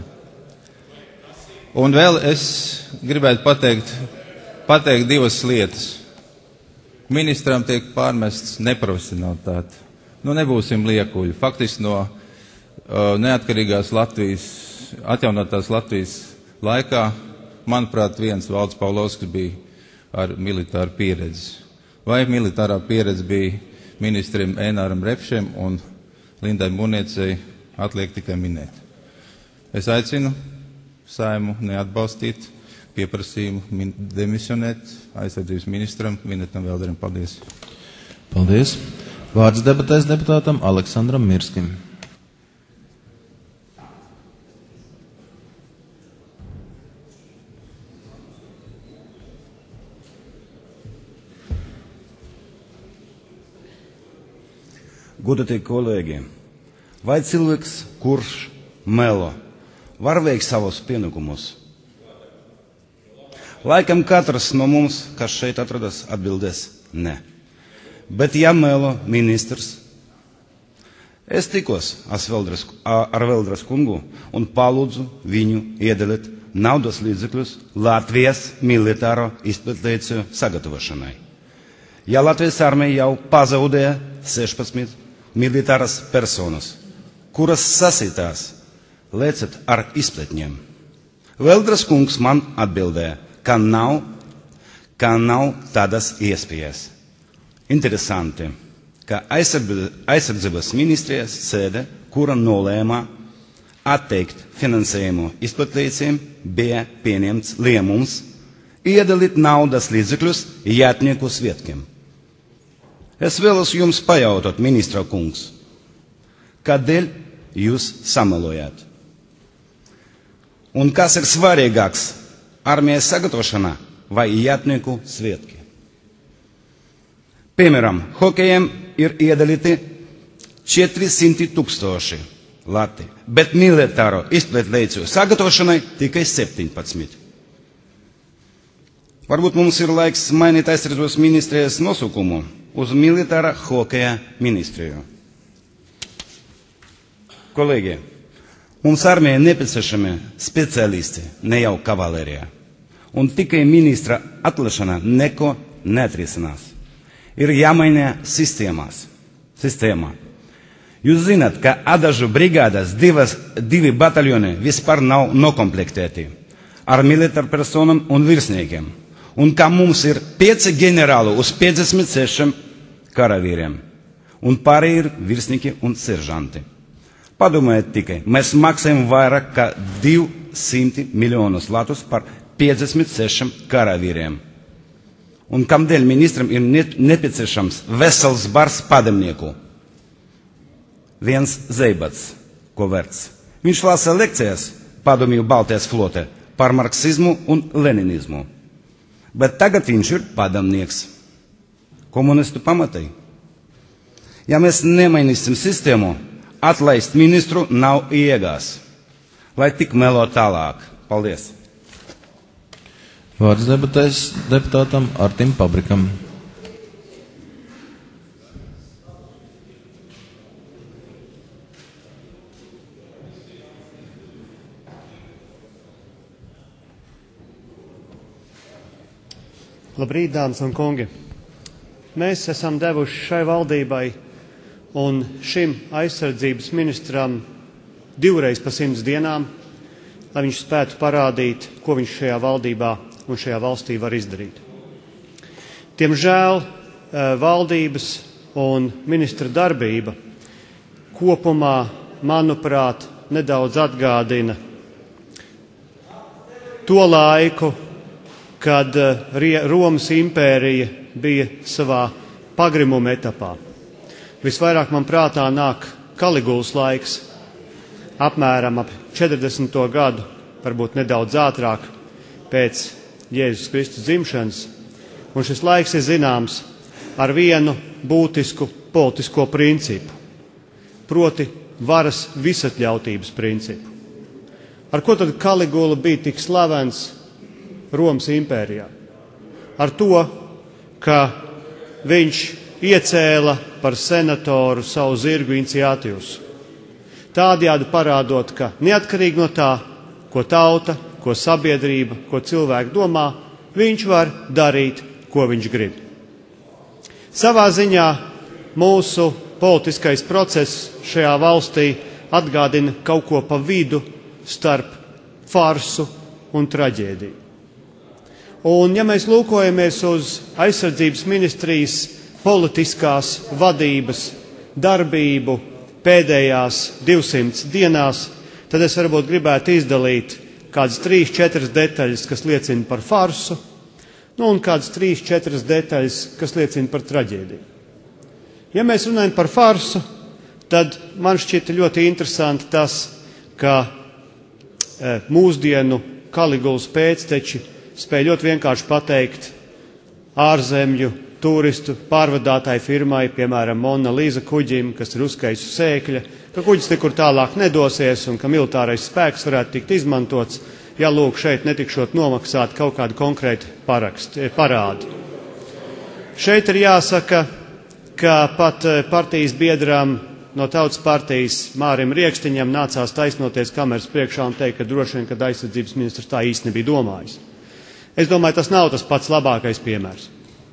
F: Un vēl es gribētu pateikt divas lietas. Ministram tiek pārmests neprofesionalitāte. Nebūsim liekuļi. Faktiski no neatkarīgās Latvijas, atjaunotās Latvijas laikā, manuprāt, viens Valds Pavlovskis bija ar militāru pieredzi. Vai militārā pieredze bija ministriem Ēnāram Repšem un Lindai Muniecei, atliek tikai minēt. Es aicinu Saeimu neatbalstīt pieprasījumu demisionēt aizsardzības ministram Vinetam Velderam. Paldies.
A: Paldies. Vārds debatēs deputātam Aleksandram Mirskim.
G: Godātie kolēģi, vai cilvēks, kurš melo, var veikt savus pienākumus? Laikam katrs no mums, kas šeit atrodas, atbildēs ne. Bet ja melo ministrs, es tikos ar Veldras kungu un palūdzu viņu iedalīt naudas līdzekļus Latvijas militāro izpētēciju sagatavošanai. Ja Latvijas armija jau pazaudēja 16 militāras personas, kuras sasitās, lecot ar izpletņiem. Veldras kungs man atbildēja, ka nav tādas iespējas. Interesanti, ka aizsardzības ministrijas sēde, kura nolēma atteikt finansējumu izplatījumiem, bija pieņemts lēmums iedalīt naudas līdzekļus jātnieku svētkiem. Es vēlos jums pajautāt, ministra kungs, kādēļ jūs samelojāt? Un kas ir svarīgāks, armijas sagatavošana vai jātnieku svētki? Piemēram, hokejiem ir iedalīti 400 000 lati, bet militāro izpētēciju sagatavošanai tikai 17. Varbūt mums ir laiks mainīt aizsardzības ministrijas nosaukumu uz militāra hokeja ministriju. Kolēģi, mums armijai nepieciešami speciālisti, ne jau kavalērija. Un tikai ministra atlaišana neko neatrisinās. Ir jāmaina sistēma. Jūs zināt, ka Adažu brigādas divi bataljoni vispār nav nokomplektēti ar militāru personām un virsniekiem. Un ka mums ir 5 ģenerāli uz 56 karavīriem. Un pārējie ir virsnieki un seržanti. Padomājiet tikai, mēs maksājam vairāk kā 200 miljonus latus par 56 karavīriem. Un kamdēļ ministram ir nepieciešams vesels bars pademnieku? Viens zeibats, ko vērts. Viņš lasa lekcijas padomju Baltijas flotē par marksismu un leninismu. Bet tagad viņš ir padomnieks. Komunistu pamatai. Ja mēs nemainīsim sistēmu, atlaist ministru nav iegās. Lai tik melo tālāk. Paldies.
A: Vārds debatēs deputātam Artim Pabrikam.
H: Labrīt, dāmas un kungi! Mēs esam devuši šai valdībai un šim aizsardzības ministram 2 pa 100 dienām, lai viņš spētu parādīt, ko viņš šajā valdībā un šajā valstī var izdarīt. Diemžēl valdības un ministra darbība kopumā, manuprāt, nedaudz atgādina to laiku, kad Romas impērija bija savā pagrimuma etapā. Visvairāk man prātā nāk Kaligulas laiks, apmēram ap 40. gadu, varbūt nedaudz ātrāk pēc Jēzus Kristus dzimšanas, un šis laiks ir zināms ar vienu būtisku politisko principu, proti varas visatļautības principu. Ar ko tad Kaligula bija tik slavens Romas impērijā? Ar to, ka viņš iecēla par senatoru savu zirgu Inciātiusu. Tādējādi parādot, ka neatkarīgi no tā, ko tauta, ko sabiedrība, ko cilvēki domā, viņš var darīt, ko viņš grib. Savā ziņā mūsu politiskais process šajā valstī atgādina kaut ko pa vidu starp farsu un traģēdiju. Un ja mēs lūkojamies uz aizsardzības ministrijas politiskās vadības darbību pēdējās 200 dienās, tad es varbūt gribētu izdalīt kādas 3-4 detaļas, kas liecina par farsu, un kādas 3-4 detaļas, kas liecina par traģēdiju. Ja mēs runājam par farsu, tad man šķita ļoti interesanti tas, ka mūsdienu Kaligulas pēcteči spēja ļoti vienkārši pateikt ārzemju turistu pārvadātāju firmai, piemēram, Mona Lisa kuģim, kas ir uzskaisu sēkļa, ka kuģis nekur tālāk nedosies un ka militārais spēks varētu tikt izmantots, ja lūk šeit netikšot nomaksāt kaut kādu konkrētu parādi. Šeit ir jāsaka, ka pat partijas biedram no Tautas partijas Mārim Riekstiņam nācās taisnoties kameras priekšā un teikt, ka droši vien, kad aizsardzības ministrs tā īsti nebija domājis. Es domāju, tas nav tas pats labākais piemērs.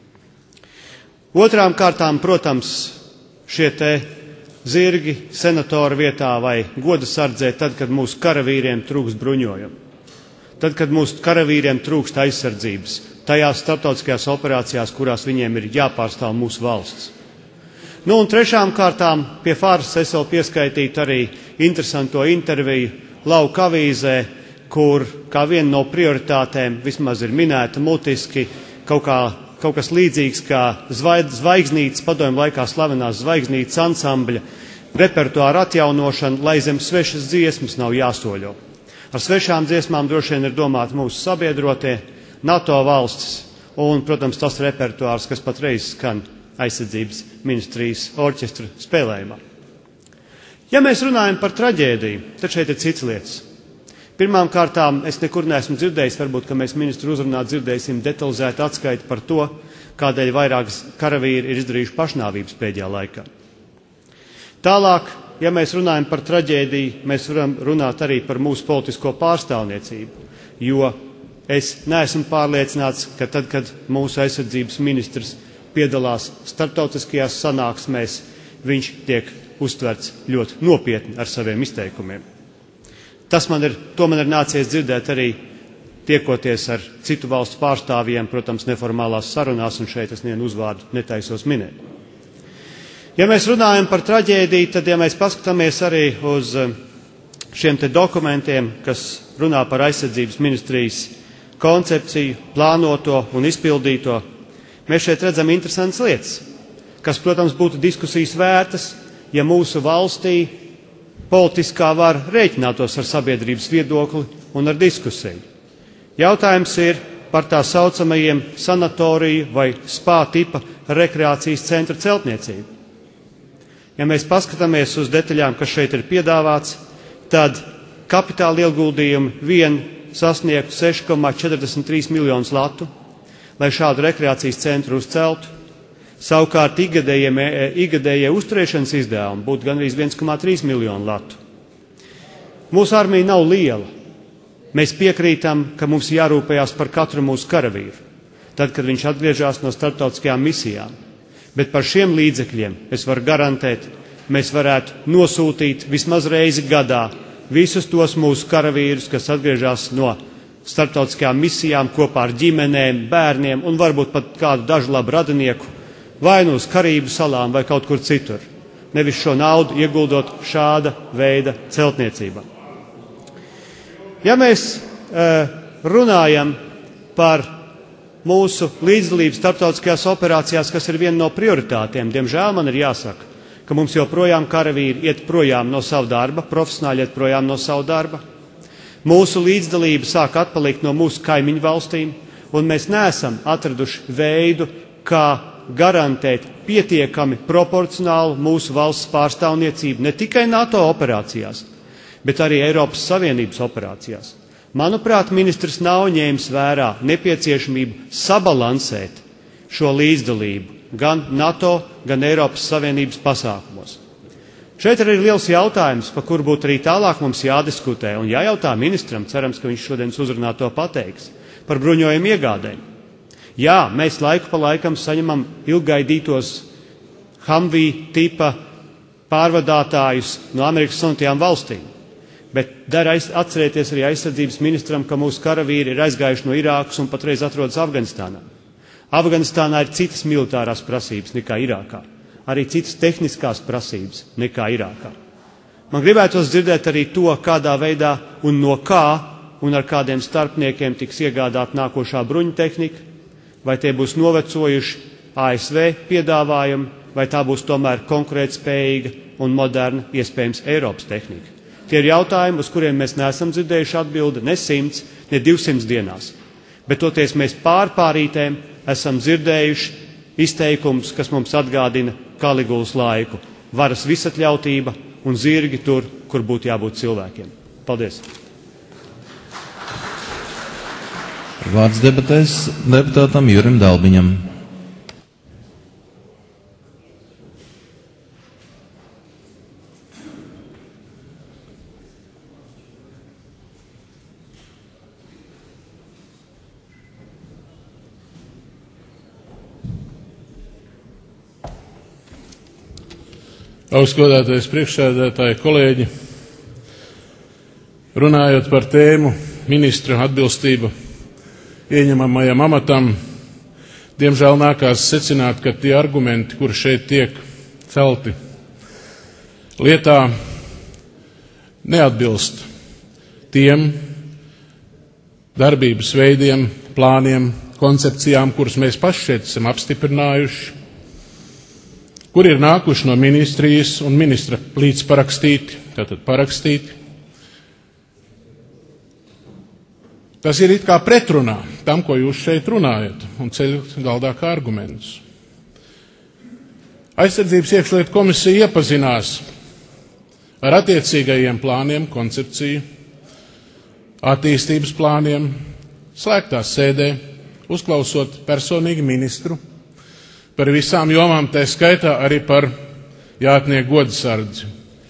H: Otrām kārtām, protams, šie te zirgi senatora vietā vai goda sardzē tad, kad mūsu karavīriem trūkst bruņojumu. Tad, kad mūsu karavīriem trūkst aizsardzības, tajās starptautiskajās operācijās, kurās viņiem ir jāpārstāv mūsu valsts. Nu, un trešām kārtām pie fāras es vēl pieskaitītu arī interesanto interviju Lauka avīzē, kur kā viena no prioritātēm vismaz ir minēta mutiski kaut kas līdzīgs kā zvaigznītes, padomju laikā slavenās zvaigznītes ansambļa repertuāra atjaunošana, lai zem svešas dziesmas nav jāsoļo. Ar svešām dziesmām droši vien ir domāti mūsu sabiedrotie, NATO valstis un, protams, tas repertuārs, kas patreiz skan aizsardzības ministrijas orķestra spēlējumā. Ja mēs runājam par traģēdiju, tad šeit ir cits lietas. Pirmām kārtām es nekur neesmu dzirdējis, varbūt, ka mēs ministru uzrunā dzirdēsim detalizētu atskaiti par to, kādēļ vairākas karavīri ir izdarījuši pašnāvības pēdējā laikā. Tālāk, ja mēs runājam par traģēdiju, mēs varam runāt arī par mūsu politisko pārstāvniecību, jo es neesmu pārliecināts, ka tad, kad mūsu aizsardzības ministrs piedalās starptautiskajās sanāksmēs, viņš tiek uztverts ļoti nopietni ar saviem izteikumiem. To man ir nācies dzirdēt arī tiekoties ar citu valstu pārstāvjiem, protams, neformālās sarunās, un šeit es nevienu uzvārdu netaisos minēt. Ja mēs runājam par traģēdiju, tad, ja mēs paskatāmies arī uz šiem te dokumentiem, kas runā par aizsardzības ministrijas koncepciju, plānoto un izpildīto, mēs šeit redzam interesantas lietas, kas, protams, būtu diskusijas vērtas, ja mūsu valstī politiskā vara rēķinātos ar sabiedrības viedokli un ar diskusiju. Jautājums ir par tā saucamajiem sanatoriju vai spā tipa rekreācijas centra celtniecību. Ja mēs paskatāmies uz detaļām, kas šeit ir piedāvāts, tad kapitāla ieguldījumi vien sasniegtu 6,43 miljonus latu, lai šādu rekreācijas centru uzceltu. Savukārt ikgadējie uzturēšanas izdevumi būtu gandrīz 1,3 miljonu latu. Mūsu armija nav liela. Mēs piekrītam, ka mums jārūpējās par katru mūsu karavīru, tad, kad viņš atgriežas no starptautiskajām misijām. Bet par šiem līdzekļiem es varu garantēt, mēs varētu nosūtīt vismaz reizi gadā visus tos mūsu karavīrus, kas atgriežas no starptautiskajām misijām kopā ar ģimenēm, bērniem un varbūt pat kādu dažu labu radinieku, vai nu uz Karību salām vai kaut kur citur. Nevis šo naudu ieguldot šāda veida celtniecībā. Ja mēs runājam par mūsu līdzdalību starptautiskajās operācijās, kas ir viena no prioritātēm, diemžēl man ir jāsaka, ka mums joprojām karavīri iet projām no savu darba, profesionāļi iet projām no savu darba. Mūsu līdzdalība sāk atpalikt no mūsu kaimiņu valstīm, un mēs neesam atraduši veidu, kā garantēt pietiekami proporcionālu mūsu valsts pārstāvniecību ne tikai NATO operācijās, bet arī Eiropas Savienības operācijās. Manuprāt, ministrs nav ņēmis vērā nepieciešamību sabalansēt šo līdzdalību gan NATO, gan Eiropas Savienības pasākumos. Šeit ir liels jautājums, par kuru būtu arī tālāk mums jādiskutē un jājautā ministram, cerams, ka viņš šodienas uzrunā to pateiks, par bruņojumu iegādēm. Jā, mēs laiku pa laikam saņemam ilggaidītos Humvee tipa pārvadātājus no Amerikas Savienotajām valstīm, bet der atcerēties arī aizsardzības ministram, ka mūsu karavīri ir aizgājuši no Irākas un patreiz atrodas Afganistānā. Afganistānā ir citas militārās prasības nekā Irākā. Arī citas tehniskās prasības nekā Irākā. Man gribētos dzirdēt arī to, kādā veidā un no kā un ar kādiem starpniekiem tiks iegādāt nākošā bruņu tehnika, vai tie būs novecojuši ASV piedāvājumi, vai tā būs tomēr konkurētspējīga un moderna, iespējams, Eiropas tehnika. Tie ir jautājumi, uz kuriem mēs neesam dzirdējuši atbildi ne 100, ne 200 dienās. Bet toties mēs pārpārītēm esam dzirdējuši izteikums, kas mums atgādina Kaligulas laiku. Varas visatļautība un zirgi tur, kur būtu jābūt cilvēkiem. Paldies!
A: Vārds debatēs deputātam Jurim Dalbiņam.
I: Augstgodātais priekšsēdētāji, kolēģi, runājot par tēmu ministra atbilstība ieņemamajam amatam, diemžēl nākās secināt, ka tie argumenti, kuri šeit tiek celti lietā, neatbilst tiem darbības veidiem, plāniem, koncepcijām, kurus mēs paši šeit esam apstiprinājuši, kur ir nākuši no ministrijas un ministra līdzparakstīti, tātad parakstīti. Tas ir it kā pretrunā tam, ko jūs šeit runājat, un ceļat galdā kā argumentus. Aizsardzības iekšlietu komisija iepazinās ar attiecīgajiem plāniem, koncepciju, attīstības plāniem, slēgtā sēdē, uzklausot personīgi ministru, par visām jomām, tā skaitā arī par jātnieku godsardzi.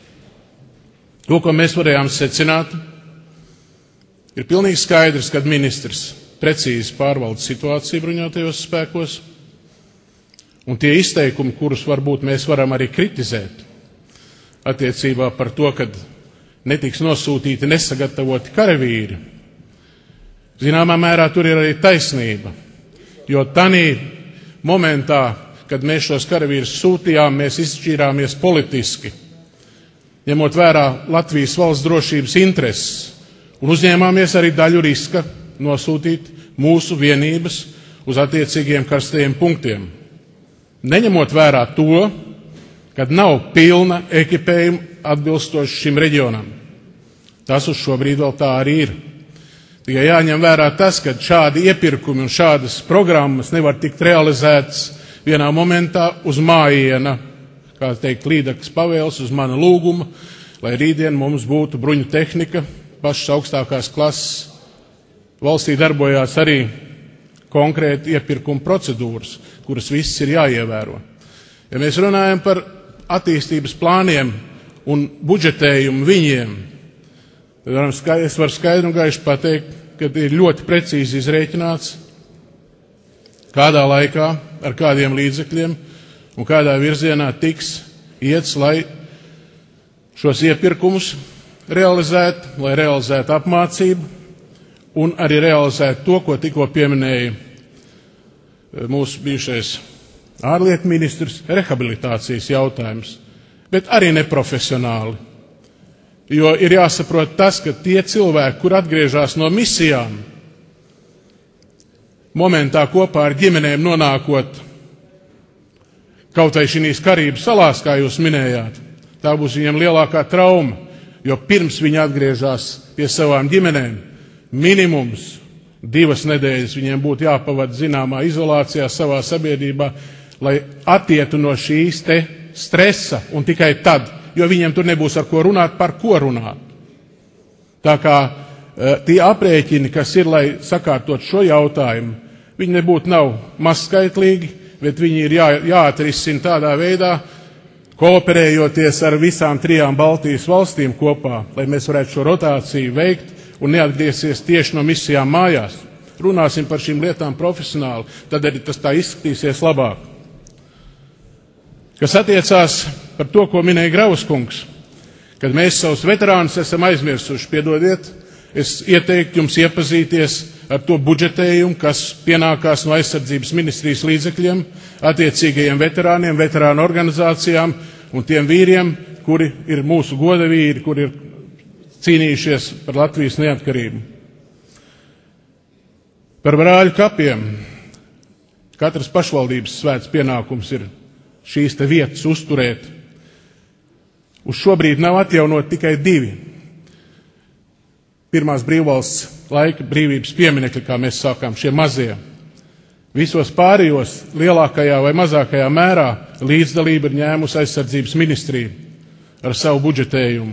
I: To, ko mēs varējām secināt, ir pilnīgi skaidrs, kad ministrs precīzi pārvalda situāciju bruņotajos spēkos, un tie izteikumi, kurus varbūt mēs varam arī kritizēt attiecībā par to, kad netiks nosūtīti nesagatavoti karavīri, zināmā mērā tur ir arī taisnība, jo tanī momentā, kad mēs šos karavīrus sūtījām, mēs izšķīrāmies politiski, ņemot vērā Latvijas valsts drošības intereses, un uzņēmāmies arī daļu riska nosūtīt mūsu vienības uz attiecīgiem karstajiem punktiem. Neņemot vērā to, kad nav pilna ekipējuma atbilstoši šim reģionam. Tas uz šobrīd vēl tā arī ir. Tikai jāņem vērā tas, ka šādi iepirkumi un šādas programmas nevar tikt realizētas vienā momentā uz mājiena, kā teikt, līdakas pavēles uz mana lūguma, lai rītdien mums būtu bruņu tehnika, pašas augstākās klases. Valstī darbojās arī konkrēti iepirkuma procedūras, kuras viss ir jāievēro. Ja mēs runājam par attīstības plāniem un budžetējumu viņiem, tad es varu skaidri un gaiši pateikt, ka ir ļoti precīzi izrēķināts, kādā laikā, ar kādiem līdzekļiem un kādā virzienā tiks iets, lai šos iepirkumus realizētu, lai realizētu apmācību un arī realizētu to, ko tikko pieminēja mūsu bijušais ārlietu ministrs, rehabilitācijas jautājums, bet arī neprofesionāli. Jo ir jāsaprot tas, ka tie cilvēki, kur atgriežas no misijām, momentā kopā ar ģimenēm nonākot kaut vai šīs Karību salās, kā jūs minējāt, tā būs viņam lielākā trauma, jo pirms viņi atgriežas pie savām ģimenēm, minimums 2 nedēļas viņiem būtu jāpavada zināmā izolācijā savā sabiedrībā, lai attietu no šīs te stresa, un tikai tad, jo viņiem tur nebūs ar ko runāt, par ko runāt. Tā kā tie aprēķini, kas ir, lai sakārtot šo jautājumu, viņi nebūtu nav mazskaitlīgi, bet viņi ir jāatrisina tādā veidā, kooperējoties ar visām 3 Baltijas valstīm kopā, lai mēs varētu šo rotāciju veikt un neatgriezties tieši no misijām mājās. Runāsim par šīm lietām profesionāli, tad arī tas tā izskatīsies labāk. Kas attiecās par to, ko minēja Grauskungs, kad mēs savus veterānus esam aizmirsuši, piedodiet, es ieteiktu jums iepazīties ar to budžetējumu, kas pienākās no aizsardzības ministrijas līdzekļiem, attiecīgajiem veterāniem, veterānu organizācijām un tiem vīriem, kuri ir mūsu godavīri, kuri ir cīnījušies par Latvijas neatkarību. Par brāļu kapiem. Katras pašvaldības svēts pienākums ir šīs te vietas uzturēt. Uz šobrīd nav atjaunot tikai 2. Pirmās brīvvalsts laika brīvības pieminekļi, kā mēs sākām, šie mazie. Visos pārējos lielākajā vai mazākajā mērā līdzdalība ir ņēmusi aizsardzības ministrija ar savu budžetējumu.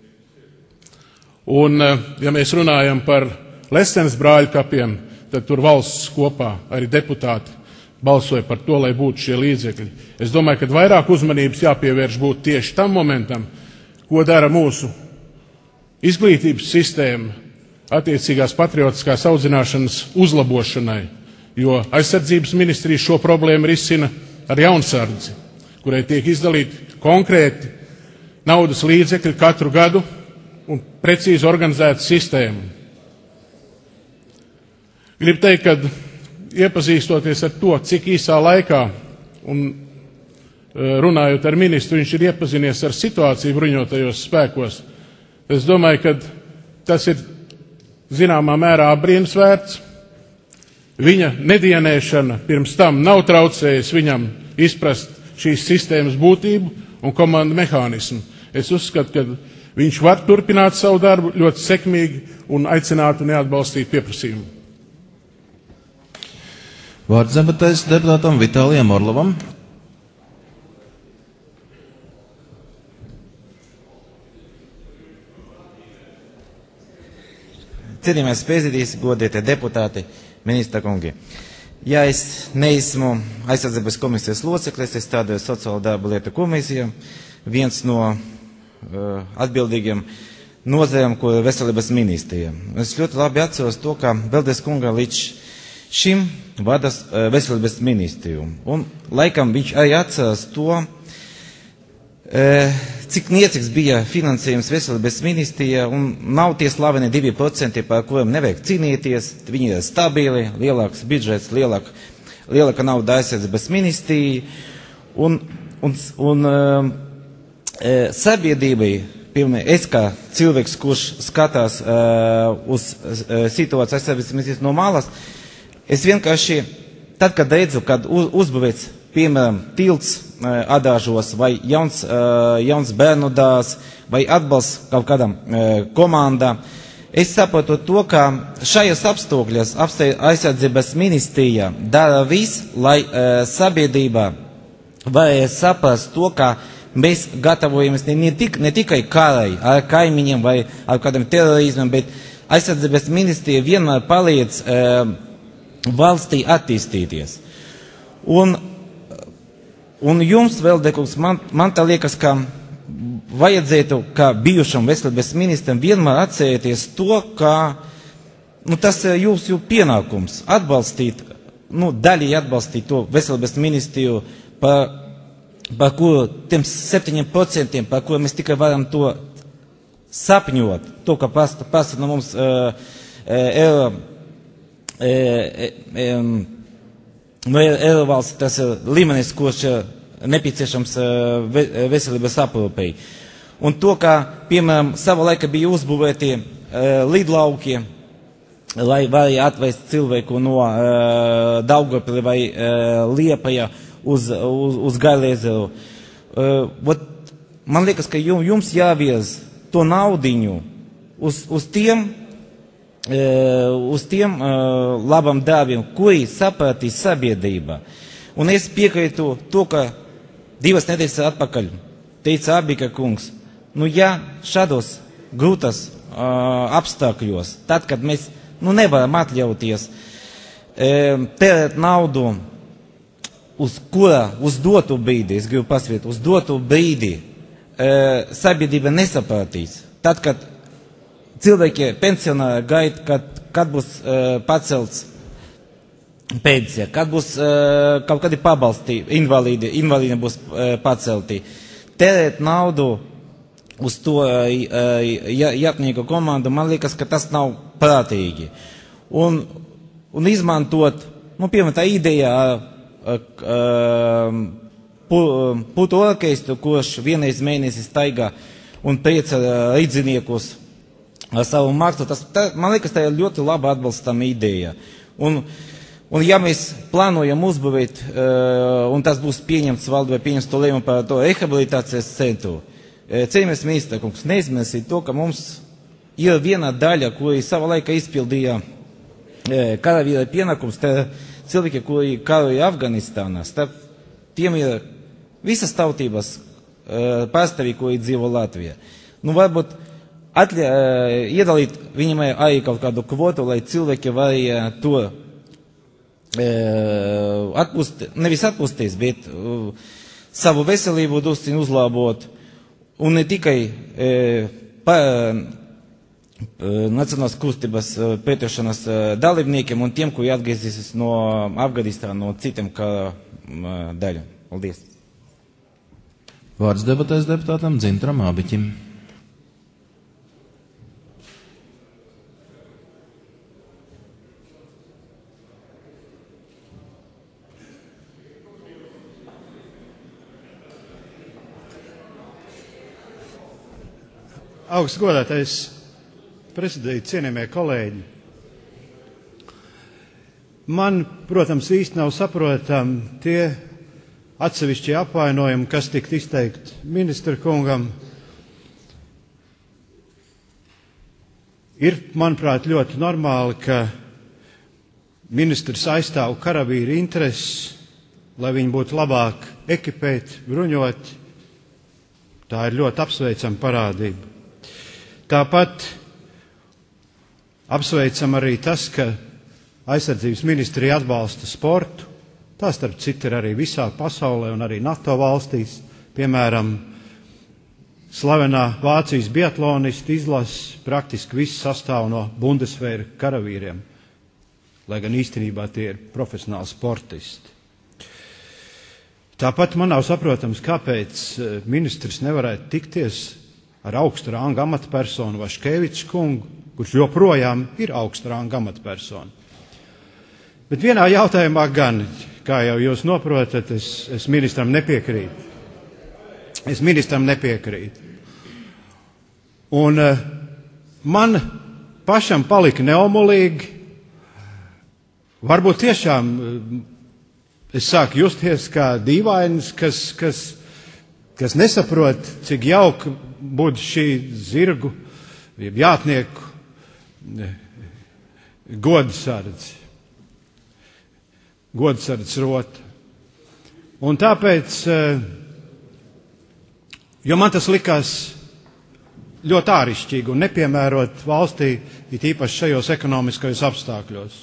I: Un, ja mēs runājam par Lesenes brāļu kapiem, tad tur valsts kopā arī deputāti balsoja par to, lai būtu šie līdzekļi. Es domāju, ka vairāk uzmanības jāpievērš būtu tieši tam momentam, ko dara mūsu izglītības sistēma attiecīgās patriotiskās audzināšanas uzlabošanai, jo aizsardzības ministrija šo problēmu risina ar jaunsardzi, kurai tiek izdalīti konkrēti naudas līdzekļi katru gadu un precīzi organizēta sistēma. Gribu teikt, ka iepazīstoties ar to, cik īsā laikā un runājot ar ministru, viņš ir iepazinies ar situāciju bruņotajos spēkos. Es domāju, ka tas ir zināmā mērā apbrīnas vērts. Viņa nedienēšana pirms tam nav traucējis viņam izprast šīs sistēmas būtību un komandu mehānismu. Es uzskatu, ka viņš var turpināt savu darbu ļoti sekmīgi un aicinātu neatbalstīt pieprasījumu.
A: Vārds debatēs deputātam Vitālijam Orlovam.
J: Cienījamais prezidijs, godētie deputāti, ministra kungi. Ja es neesmu aizsardzības komisijas loceklis, es strādāju sociālo darbu lietu komisijā, viens no atbildīgiem nozarēm, ko ir veselības ministrija. Es ļoti labi atceros to, ka Beldes kunga līdz šim vadas veselības ministriju. Un laikam viņš arī atceras to, cik niecīgs bija finansējums veselības ministrijā, un nav tie slaveni 2%, par kuriem nevajag cīnīties. Viņi ir stabili, lielāks budžets, lielāka nauda aizsardzības ministrijai. Un sabiedrībai, piemēram, es kā cilvēks, kurš skatās uz situāciju aizsardzības ministrijas no malas, es vienkārši, tad, kad redzu, kad uzbūvēts, piemēram, tilts Adāžos vai jauns bērnu dārs vai atbalsts kaut kādam komandām, es saprotu to, ka šajos apstākļos aizsardzības ministrija dara visu, lai sabiedrībā varēja saprast to, ka mēs gatavojamies ne tikai karai ar kaimiņiem vai ar kādam terorismam, bet aizsardzības ministrija vienmēr palīdz valstī attīstīties. Un jums, Veldekungs, man tā liekas, ka vajadzētu, kā bijušam veselības ministram, vienmēr atcerēties to, ka tas ir jūsu pienākums atbalstīt, daļai atbalstīt to veselības ministriju, par kuru tiem 7%, par kuru mēs tikai varam to sapņot, to, ka prasa no mums Eirovalsts, tas ir līmenis, kurš nepieciešams veselības aprūpei. Un to, ka, piemēram, sava laika bija uzbūvēti lidlauki, lai varēja atveist cilvēku no Daugavpili vai Liepaja uz Gailiezeru. Man liekas, ka jums jāvirz to naudiņu uz tiem labam darbiem, kuri sapratīs sabiedrība. Un es piekrītu to, ka 2 nedēļas atpakaļ teica Abika kungs, ja šādos grūtas apstākļos, tad, kad mēs nevaram atļauties tērēt naudu, uz dotu brīdi, es gribu pasviet, uz dotu brīdi sabiedrība nesapratīs. Tad, kad cilvēki pensionāri gaida, kad būs pacelts pensija, kad būs kaut kādi pabalsti, invalīdi būs pacelti. Tērēt naudu uz to jātnieku komandu, man liekas, ka tas nav prātīgi. Un izmantot, piemēram, tā ideja putu orkestru, kurš vienreiz mēnesi staigā un priecā rīdziniekus ar savu mākslu, man liekas, tā ir ļoti laba atbalstama ideja. Un ja mēs plānojam uzbūvēt, un tas būs pieņemts valdībai, pieņems to lēmumu par to rehabilitācijas centru, cienījamies ministra kungs, neizmēsīt to, ka mums ir viena daļa, kuri sava laika izpildīja karavīra pienākums, te cilvēki, kuri karoja Afganistānā, starp tiem ir visas tautības pārstāvji, kuri dzīvo Latvijā. Nu, varbūt iedalīt viņam arī kaut kādu kvotu, lai cilvēki varēja to nevis atpūsties, bet savu veselību drusciņu uzlabot, un ne tikai Nacionālās kustības pētīšanas dalībniekiem un tiem, kuri atgriezīsies no Afganistāna, no citiem kara daļām. Paldies.
A: Vārds debatēs deputātam Dzintaram Ābiķim.
K: Augsts godātais prezidija, cienījamie kolēģi. Man, protams, īsti nav saprotami tie atsevišķi apvainojumi, kas tika izteikti ministra kungam. Ir, manuprāt, ļoti normāli, ka ministrs aizstāv karavīru intereses, lai viņi būtu labāk ekipēti, bruņoti. Tā ir ļoti apsveicama parādība. Tāpat apsveicam arī tas, ka aizsardzības ministrija atbalsta sportu. Tā starp citu ir arī visā pasaulē un arī NATO valstīs. Piemēram, slavenā Vācijas biatlonistu izlases praktiski viss sastāv no Bundeswehr karavīriem, lai gan īstenībā tie ir profesionāli sportisti. Tāpat man nav saprotams, kāpēc ministrs nevarētu tikties ar augsta ranga amatpersonu Vaškeviča kungu, kurš joprojām ir augsta ranga amatpersona. Bet vienā jautājumā gan, kā jau jūs noprotat, es ministram nepiekrītu. Un man pašam palika neomolīgi. Varbūt tiešām es sāku justies kā dīvainis, kas nesaprot, cik jauka būtu šī zirgu, jātnieku godsardze rota. Un tāpēc, jo man tas likās ļoti āršķirīgi un nepiemērot valstī, it īpaši šajos ekonomiskajos apstākļos.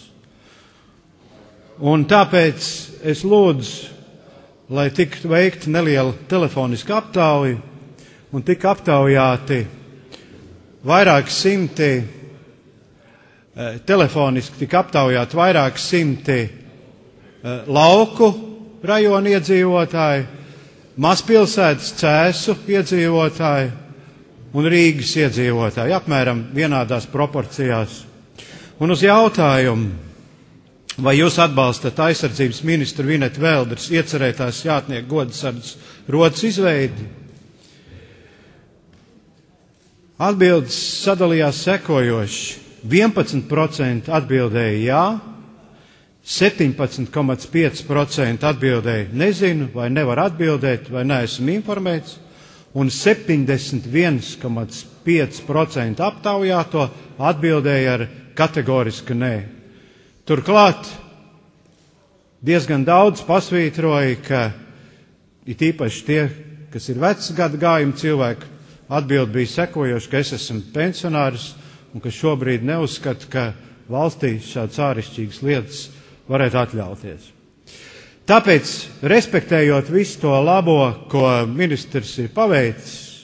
K: Un tāpēc es lūdzu, lai tiktu veikta neliela telefoniska aptauja, un tika aptaujāti vairāki simti, telefoniski tika aptaujāti vairāki simti lauku rajonu iedzīvotāji, mazpilsētas Cēsu iedzīvotāji un Rīgas iedzīvotāji, apmēram vienādās proporcijās. Un uz jautājumu, vai jūs atbalstat aizsardzības ministru Vinetu Veldres iecerētās jātnieku godsardzes rotas izveidi, atbildes sadalījās sekojoši. 11% atbildēja jā, 17,5% atbildēja nezinu, vai nevar atbildēt, vai neesmu informēts, un 71,5% aptaujāto atbildēja ar kategorisku nē. Turklāt diezgan daudz pasvītroja, ka it īpaši tie, kas ir vecs gadu gājuma cilvēki, atbildi bija sekojoši, ka es esmu pensionārs un ka šobrīd neuzskatu, ka valstī šādas āršķirīgas lietas varētu atļauties. Tāpēc, respektējot visu to labo, ko ministrs ir paveicis,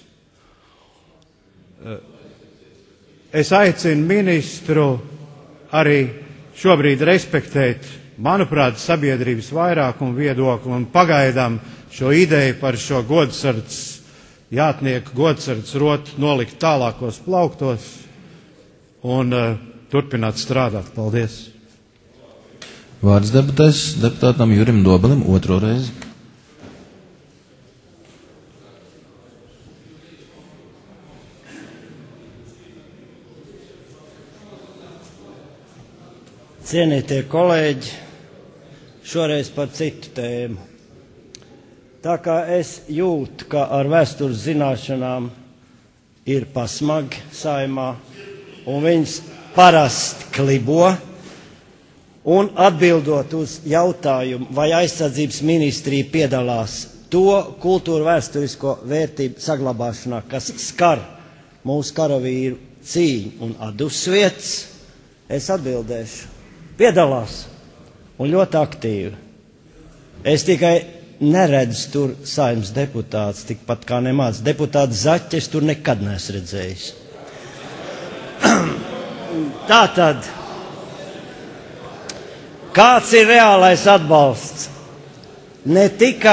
K: es aicinu ministru arī šobrīd respektēt, manuprāt, sabiedrības vairākumu viedokli un pagaidām šo ideju par šo jātnieku godsardzes rotu nolikt tālākos plauktos un turpināt strādāt. Paldies!
A: Vārds debatēs deputātam Jurim Dobelim otro reizi.
D: Cienītie kolēģi, šoreiz par citu tēmu. Tā kā es jūtu, ka ar vēstures zināšanām ir pasmagi saimā, un viņas parasti klibo, Un atbildot uz jautājumu, vai aizsardzības ministrija piedalās to kultūra vēsturisko vērtību saglabāšanā, kas skar mūsu karavīru cīņu un atdusvietas, es atbildēšu. Piedalās un ļoti aktīvi. Es tikai neredzu tur Saeimas deputāts, tikpat kā nemāc deputāts Zaķi, es tur nekad neesmu redzējis. Tātad, kāds ir reālais atbalsts? Ne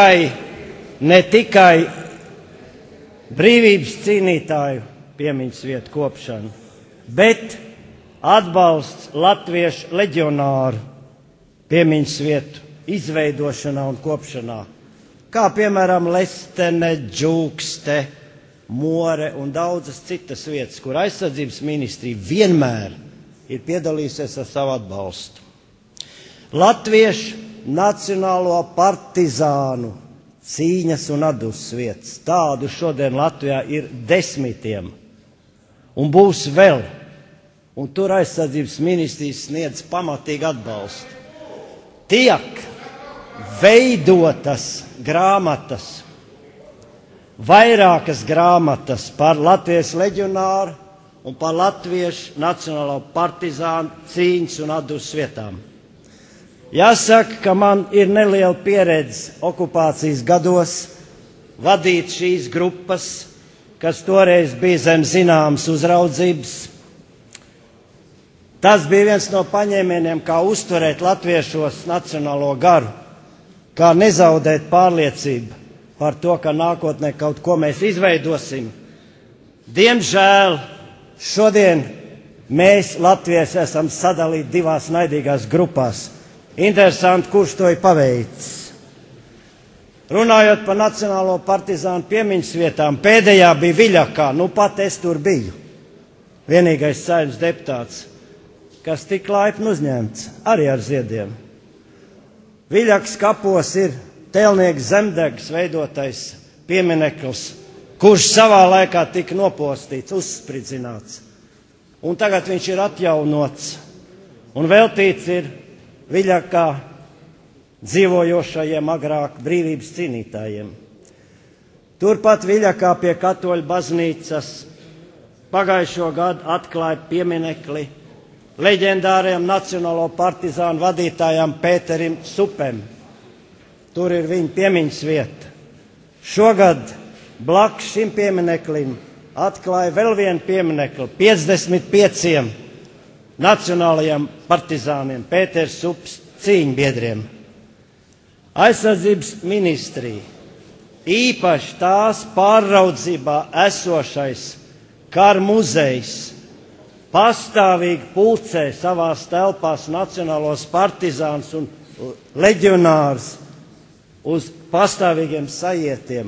D: tikai brīvības cīnītāju piemiņas vietu kopšanu, bet atbalsts latviešu leģionāru piemiņas vietu izveidošanā un kopšanā, kā piemēram Lestene, Džūkste, More un daudzas citas vietas, kur aizsardzības ministrija vienmēr ir piedalījusies ar savu atbalstu. Latviešu nacionālo partizānu cīņas un atdusmas vietas. Tādu šodien Latvijā ir desmitiem un būs vēl. Un tur aizsardzības ministrijas sniedz pamatīgu atbalstu. Tiek veidotas grāmatas, vairākas grāmatas par latviešu leģionāru un par latviešu nacionālo partizānu cīņas un atdusmas vietām. Jāsaka, ka man ir neliela pieredze okupācijas gados vadīt šīs grupas, kas toreiz bija zem zināmas uzraudzības. Tas bija viens no paņēmieniem, kā uzturēt latviešos nacionālo garu, kā nezaudēt pārliecību par to, ka nākotnē kaut ko mēs izveidosim. Diemžēl šodien mēs, latvieši, esam sadalīti divās naidīgās grupās. Interesanti, kurš to ir paveicis. Runājot par nacionālo partizānu piemiņas vietām, pēdējā bija Viļakā, nu pat es tur biju. Vienīgais Saeimas deputāts, kas tik laipni uzņemts, arī ar ziediem. Viļakas kapos ir Tēlnieks Zemdegs veidotais piemineklis, kurš savā laikā tika nopostīts, uzspridzināts. Un tagad viņš ir atjaunots un veltīts ir Viļakā dzīvojošajiem agrāk brīvības cīnītājiem. Turpat Viļakā pie Katoļu baznīcas pagājušo gadu atklāja pieminekli leģendārajam nacionālo partizānu vadītājam Pēterim Supem. Tur ir viņa piemiņas vieta. Šogad blakus šim piemineklim atklāja vēl vienu pieminekli 55 nacionālajiem partizāniem, Pēters Sups cīņbiedriem. Aizsardzības ministrija, īpaši tās pārraudzībā esošais kara muzejs, pastāvīgi pulcē savās telpās nacionālos partizānus un leģionārus uz pastāvīgiem sajietiem,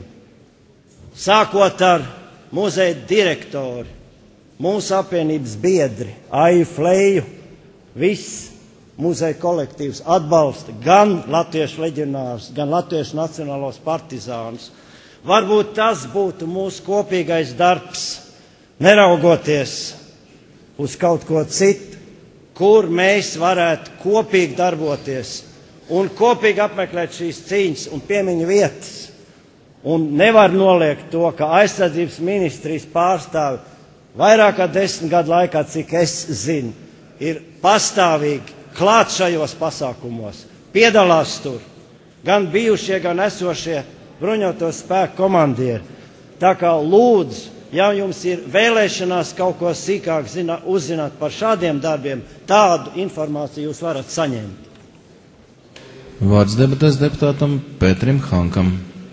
D: sākot ar muzeja direktori, mūsu apvienības biedri, Aiju Fleju, viss muzeja kolektīvs atbalsta gan latviešu leģionārus, gan latviešu nacionālos partizānus. Varbūt tas būtu mūsu kopīgais darbs, neraugoties uz kaut ko citu, kur mēs varētu kopīgi darboties un kopīgi apmeklēt šīs cīņas un piemiņu vietas. Un nevar noliegt to, ka aizsardzības ministrijas pārstāvi vairāk kā 10 gadu laikā, cik es zinu, ir pastāvīgi klāt šajos pasākumos, piedalās tur gan bijušie, gan esošie bruņoto spēku komandieri. Tā kā lūdzu, ja jums ir vēlēšanās kaut ko sīkāk uzzināt par šādiem darbiem, tādu informāciju jūs varat saņemt.
A: Vārds debatēs deputātam Pēterim Hankam.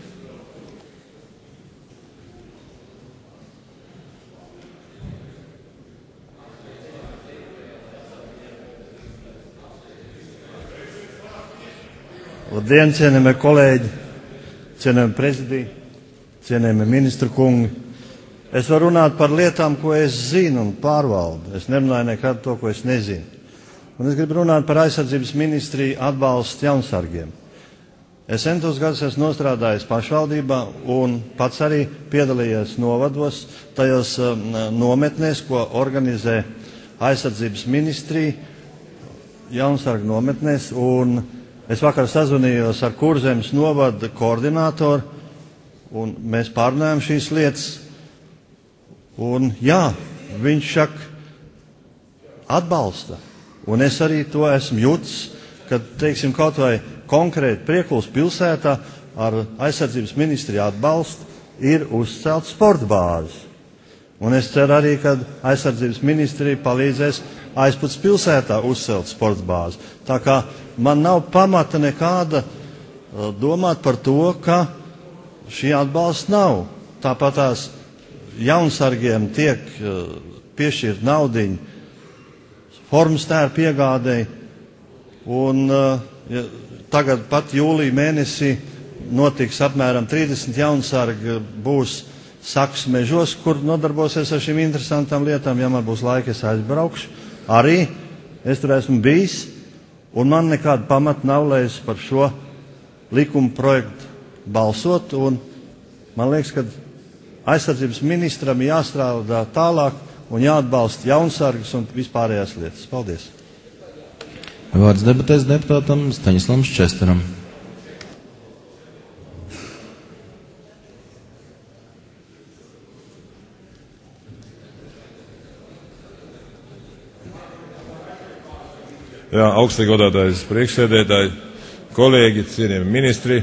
L: Labdien, cienījamie kolēģi, cienījamie prezidiji, cienījamie ministru kungi. Es varu runāt par lietām, ko es zinu un pārvaldu. Es nerunāju nekad to, ko es nezinu. Un es gribu runāt par aizsardzības ministriju atbalstu jaunsargiem. Es centos gadus esmu nostrādājis pašvaldībā un pats arī piedalījies novados, tajos nometnēs, ko organizē aizsardzības ministrija Jaunsargu nometnēs, un es vakar sazvanījos ar Kurzemes novada koordinātoru, un mēs pārunājām šīs lietas, un jā, viņš atbalsta, un es arī to esmu jutis, kad, teiksim, kaut vai konkrēti Priekulas pilsētā ar aizsardzības ministriju atbalstu ir uzcelts sporta bāzes. Un es ceru arī, ka aizsardzības ministrija palīdzēs Aizputs pilsētā uzcelt sporta bāzi. Tā kā man nav pamata nekāda domāt par to, ka šī atbalsta nav. Tāpat tās jaunsargiem tiek piešķirt naudiņu formas tēru piegādēji, un tagad pat jūlija mēnesī notiks apmēram 30 jaunsargi būs Sakas mežos, kur nodarbosies ar šīm interesantām lietām. Ja man būs laika, es aizbraukšu. Arī es tur esmu bijis, un man nekāda pamata nav, lai es par šo likuma projektu balsot, un man liekas, ka aizsardzības ministram jāstrādā tālāk un jāatbalsta jaunsargas un vispārējās lietas. Paldies!
A: Vārds debatēs deputātam Staņislavam Ščesteram.
M: Jā, augstīgi godātais priekšsēdētāji, kolēģi, cienījami ministri.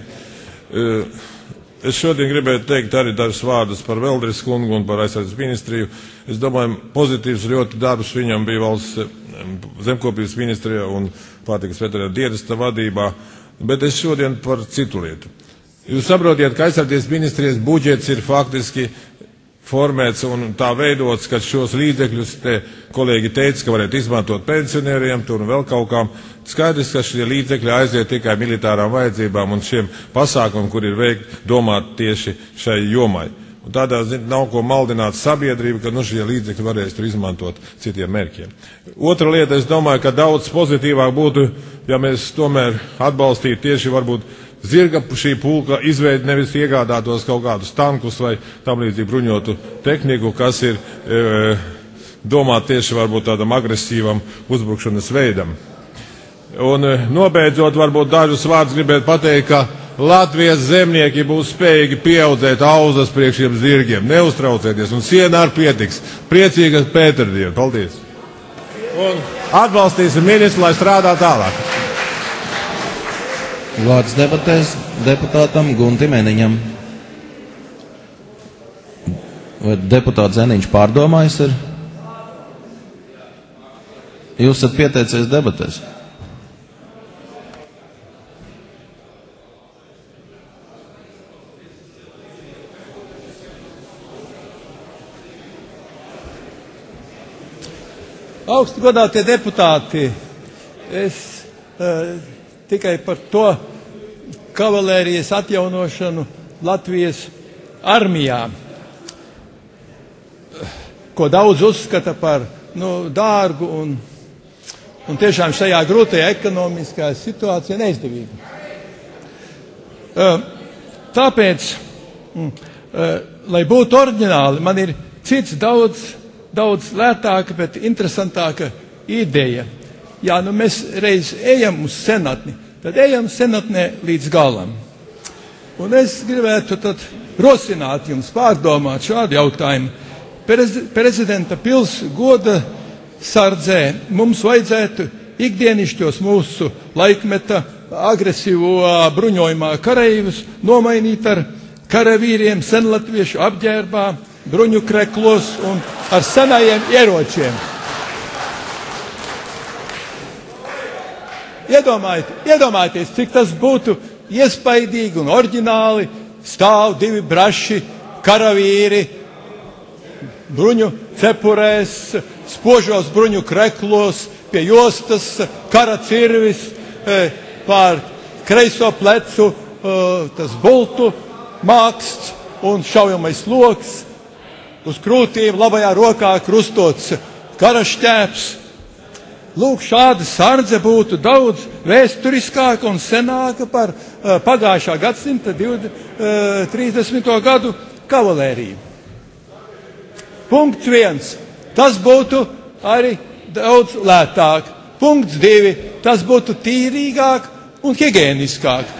M: Es šodien gribētu teikt arī dažus vārdus par Veldres kungu un par aizsardzības ministriju. Es domāju, pozitīvs ļoti darbs viņam bija valsts zemkopības ministrijā un pārtikas veterinārā dienesta vadībā, bet es šodien par citu lietu. Jūs saprotiet, ka aizsardzības ministrijas budžets ir faktiski formēts un tā veidots, ka šos līdzekļus te kolēģi teica, ka varētu izmantot pensionieriem, tur un vēl kaut kām. Skaidrs, ka šie līdzekļi aiziet tikai militārām vajadzībām un šiem pasākumiem, kur ir domāt tieši šai jomai. Un tādā nav ko maldināt sabiedrību, ka šie līdzekļi varēs tur izmantot citiem mērķiem. Otra lieta, es domāju, ka daudz pozitīvāk būtu, ja mēs tomēr atbalstītu tieši varbūt zirga šī pulka izveidi, nevis iegādātos kaut kādus tankus vai tam līdzīgi bruņotu tehniku, kas ir domāt tieši varbūt tādam agresīvam uzbrukšanas veidam. Un nobeidzot, varbūt dažus vārdus gribētu pateikt, ka Latvijas zemnieki būs spējīgi pieaudzēt auzas priekš šiem zirgiem. Neuztraucieties, un siena ar pietiks. Priecīga Pēterdiena. Paldies! Un atbalstīsim ministru, lai strādā tālāk.
A: Vārds debatēs deputātam Guntim Eniņam. Vai deputāts Eniņš pārdomājis ir? Jūs esat pieteicies debatēs?
N: Augsti godātie deputāti, es tikai par to kavalērijas atjaunošanu Latvijas armijā, ko daudz uzskata par dārgu un tiešām šajā grūtajā ekonomiskajā situācijā neizdevīgu. Tāpēc, lai būtu oriģināli, man ir cits daudz lētāka, bet interesantāka ideja. Jā, mēs reiz ejam uz senatni, tad ejam senatnē līdz galam. Un es gribētu tad rosināt jums pārdomāt šādu jautājumu. Prezidenta pils goda sardzē mums vajadzētu ikdienišķos mūsu laikmeta agresīvo bruņojumā kareivus nomainīt ar karavīriem senlatviešu apģērbā, bruņu kreklos un ar senajiem ieročiem. Iedomājieties, cik tas būtu iespaidīgi un oriģināli. Stāv divi braši, karavīri, bruņu cepurēs, spožos bruņu kreklos, pie jostas, kara cirvis, pār kreiso plecu, tas bultu māksts un šaujamais loks, uz krūtīm labajā rokā krustots karašķēps. Lūk, šāda sardze būtu daudz vēsturiskāka un senāka par pagājušā gadsimta 30. gadu kavalēriju. Punkts 1. Tas būtu arī daudz lētāk. Punkts 2. Tas būtu tīrīgāk un higiēniskāk.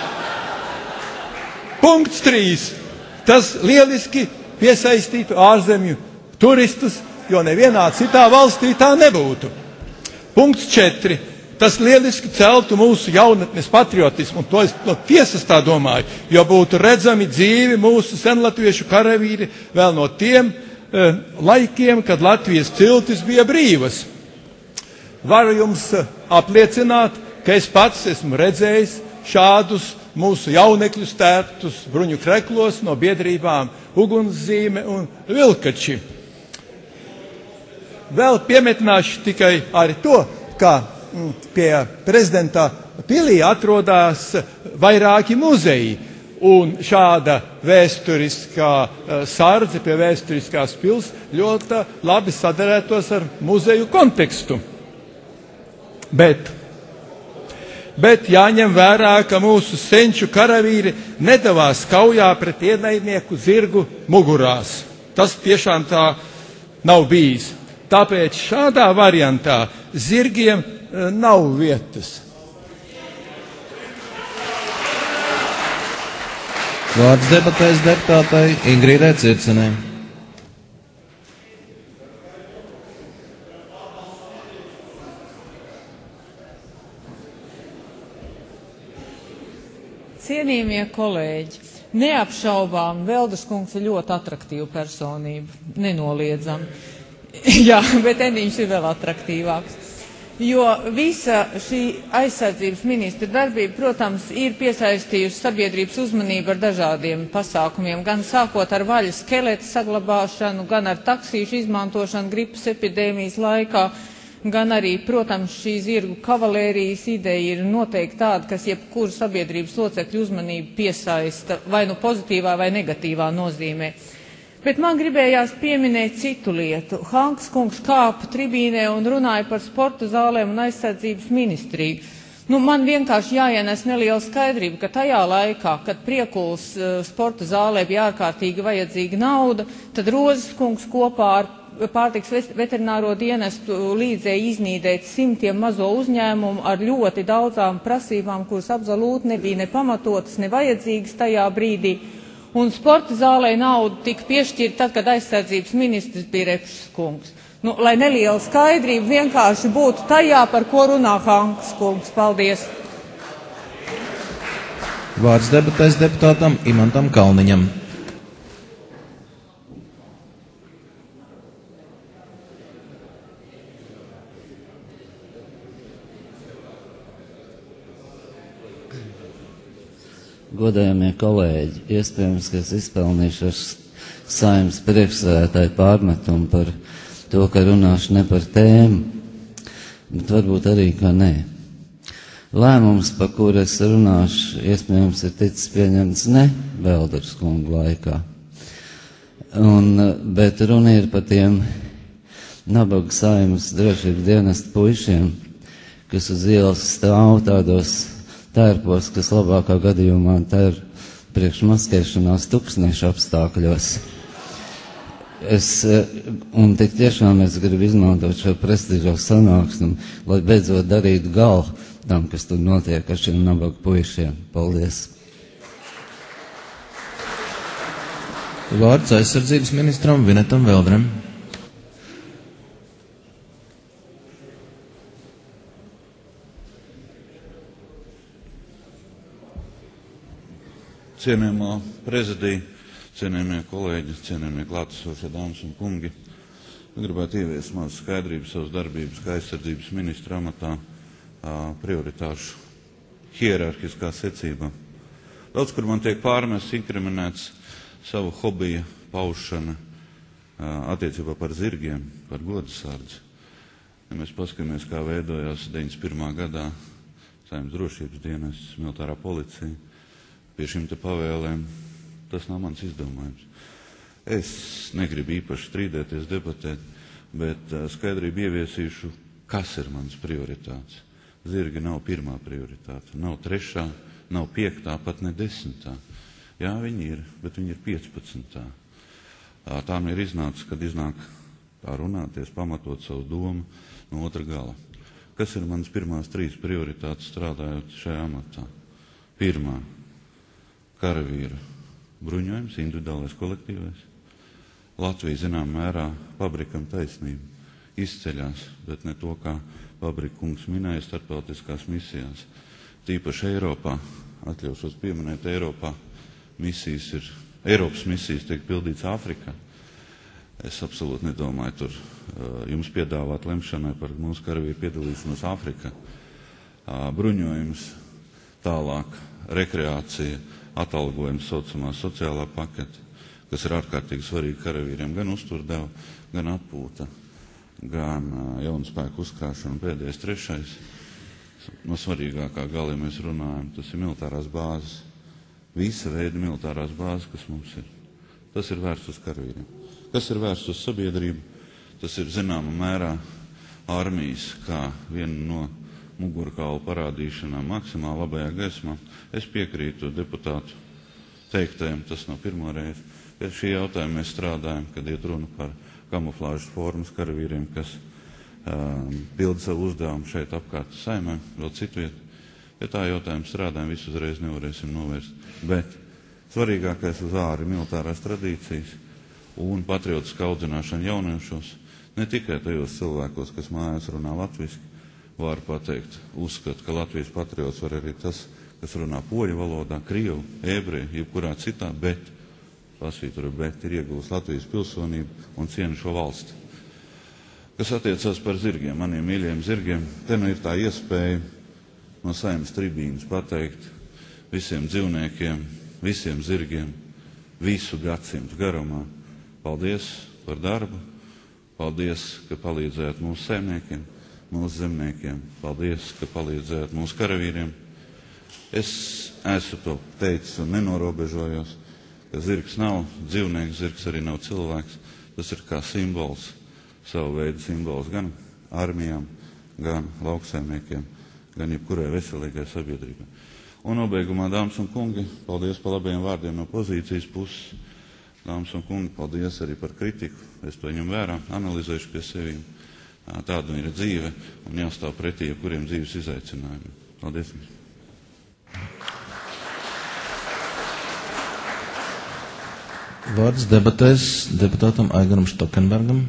N: Punkts 3. Tas lieliski piesaistītu ārzemju turistus, jo nevienā citā valstī tā nebūtu. Punkts 4. Tas lieliski celtu mūsu jaunatnes patriotismu, un to es no tiesas tā domāju, jo būtu redzami dzīvi mūsu senlatviešu karavīri vēl no tiem laikiem, kad Latvijas ciltis bija brīvas. Varu jums apliecināt, ka es pats esmu redzējis šādus mūsu jaunekļus tērptus bruņu kreklos no biedrībām Ugunszīme un Vilkači. Vēl piemetināšu tikai arī to, ka pie prezidenta pilī atrodas vairāki muzeji, un šāda vēsturiskā sardze pie vēsturiskās pils ļoti labi sadarētos ar muzeju kontekstu. Bet jāņem vērā, ka mūsu senču karavīri nedavās kaujā pret ienaidnieku zirgu mugurās. Tas tiešām tā nav bijis. Tāpēc šādā variantā zirgiem nav vietas.
A: Vārds debatēs deputātai Ingrīdai Circenei.
O: Cienījamie kolēģi, neapšaubām Veldes kungs ir ļoti atraktīva personība, nenoliedzam. Jā, bet Eniņš ir vēl atraktīvāks. Jo visa šī aizsardzības ministra darbība, protams, ir piesaistījusi sabiedrības uzmanību ar dažādiem pasākumiem, gan sākot ar vaļas skeleta saglabāšanu, gan ar taksīšu izmantošanu gripas epidēmijas laikā, gan arī, protams, šī zirgu kavalērijas ideja ir noteikti tāda, kas jebkuru sabiedrības locekļu uzmanību piesaista vai nu pozitīvā vai negatīvā nozīmē. Bet man gribējās pieminēt citu lietu. Hanks kungs kāpa tribīnē un runāja par sporta zālēm un aizsardzības ministriju. Man vienkārši jāienes neliela skaidrība, ka tajā laikā, kad Priekulas sporta zālē bija ārkārtīgi vajadzīga nauda, tad Rozes kungs kopā ar pārtiks veterināro dienestu līdzēja iznīdēt 100 mazo uzņēmumu ar ļoti daudzām prasībām, kuras absolūti nebija ne pamatotas, ne vajadzīgas tajā brīdī. Un sporta zālē naudu tika piešķirta tad, kad aizsardzības ministrs bija Repšs kungs. Lai neliela skaidrība vienkārši būtu tajā, par ko runā Hanks kungs. Paldies!
A: Vārds debatēs deputātam Imantam Kalniņam.
P: Godājamie kolēģi, iespējams, ka es izpelnīšu ar Saeimas priekšsēdētāju pārmetumu par to, ka runāšu ne par tēmu, bet varbūt arī, ka nē. Lēmums, par kuru es runāšu, iespējams, ir ticis pieņemts ne Velderes kunga laikā. Bet runa ir par tiem nabaga Saeimas drošības dienesta puišiem, kas uz ielas stāv tādos tērpos, kas labākā gadījumā tēr priekš maskēšanās tūkstneša apstākļos. Un tik tiešām es gribu izmantot šo prestižo sanāksmi, lai beidzot darītu galu tam, kas tur notiek ar šiem nabaga puišiem. Paldies!
A: Vārds aizsardzības ministram Vinetam Veldrem.
Q: Cienījamā prezidija, cienījamie kolēģi, cienījamie klātesošie dāmas un kungi, gribētu ieviest mazu skaidrību savas darbības kā aizsardzības ministra amatā prioritāšu hierarhiskā secībā. Daudz, kur man tiek pārmests, inkriminēts savu hobiju paušana attiecībā par zirgiem, par godasardzi. Ja mēs paskatāmies, kā veidojās 91. gadā Saeimas drošības dienests, militārā policija, pie šīm te pavēlēm, tas nav mans izdomājums. Es negribu īpaši strīdēties, debatēt, bet skaidrību ieviesīšu, kas ir mans prioritāts. Zirgi nav pirmā prioritāte, nav trešā, nav piektā, pat ne 10. Jā, viņi ir, bet viņi ir 15. Tā man ir iznācis, kad iznāk tā runāties, pamatot savu domu no otra gala. kas ir manas pirmās 3 prioritātes strādājot šajā amatā. Pirmā - karavīra bruņojums, individuālais kolektīvais. Latvija, zinām mērā, pabrikam taisnību, izceļās, bet ne to, kā Pabrika kungs minēja, starptautiskās misijās. Tīpaši Eiropā, atļaušos pieminēt, Eiropas misijas tiek pildīts Āfrikā. Es absolūti nedomāju tur jums piedāvāt lemšanai par mūsu karavīru piedalīšanos Āfrikā. Bruņojums, tālāk rekreācija, atalgojums, saucamā sociālā pakete, kas ir ārkārtīgi svarīgi karavīriem, gan uzturdeva, gan atpūta, gan jaunu spēku uzkrāšana. Pēdējais, 3. no svarīgākā gala, ja mēs runājam, tas ir militārās bāzes. Visa veida militārās bāzes, kas mums ir. Tas ir vērsts uz karavīriem. Kas ir vērsts uz sabiedrību? Tas ir zināma mērā armijas, kā viena no mugurkaula parādīšanām maksimāli labajā gaismā. Es piekrītu deputātu teiktajam, tas nav pirmo reizi. Pie šī jautājuma mēs strādājam, kad iet runa par kamuflāžas formas karavīriem, kas pilda savu uzdevumu šeit apkārt Saeimai, vēl citviet. Pie tā jautājuma strādājam, visu uzreiz nevarēsim novērst. Bet svarīgākais uz āri militārās tradīcijas un patriotiska audzināšana jauniešos, ne tikai tajos cilvēkos, kas mājās runā latviski, var pateikt, uzskat, ka Latvijas patriots var arī tas, kas runā poļu valodā, krievu, ebreju, jebkurā citā, bet, pasvītru, bet ir iegūst Latvijas pilsonību un cienu šo valsti. Kas attiecās par zirgiem, maniem mīļiem zirgiem, te nu ir tā iespēja no Saeimas tribīnas pateikt visiem dzīvniekiem, visiem zirgiem, visu gadsimtu garumā. Paldies par darbu, paldies, ka palīdzējāt mūsu saimniekiem, mūsu zemniekiem, paldies, ka palīdzējāt mūsu karavīriem. Es esmu to teicis un nenorobežojos, ka zirgs nav dzīvnieks, zirgs arī nav cilvēks. Tas ir kā simbols, savu veidu simbols gan armijām, gan lauksaimniekiem, gan jebkurai veselīgai sabiedrībai. Un nobeigumā, dāmas un kungi, paldies par labajiem vārdiem no pozīcijas puses. Dāmas un kungi, paldies arī par kritiku. Es to ņem vērā, analizēšu pie sevīm. Tāda ir dzīve un jāstāv pretī jebkuriem dzīves izaicinājumiem. Paldies.
A: Vārds debatēs deputātam Aigaram Štokenbergam.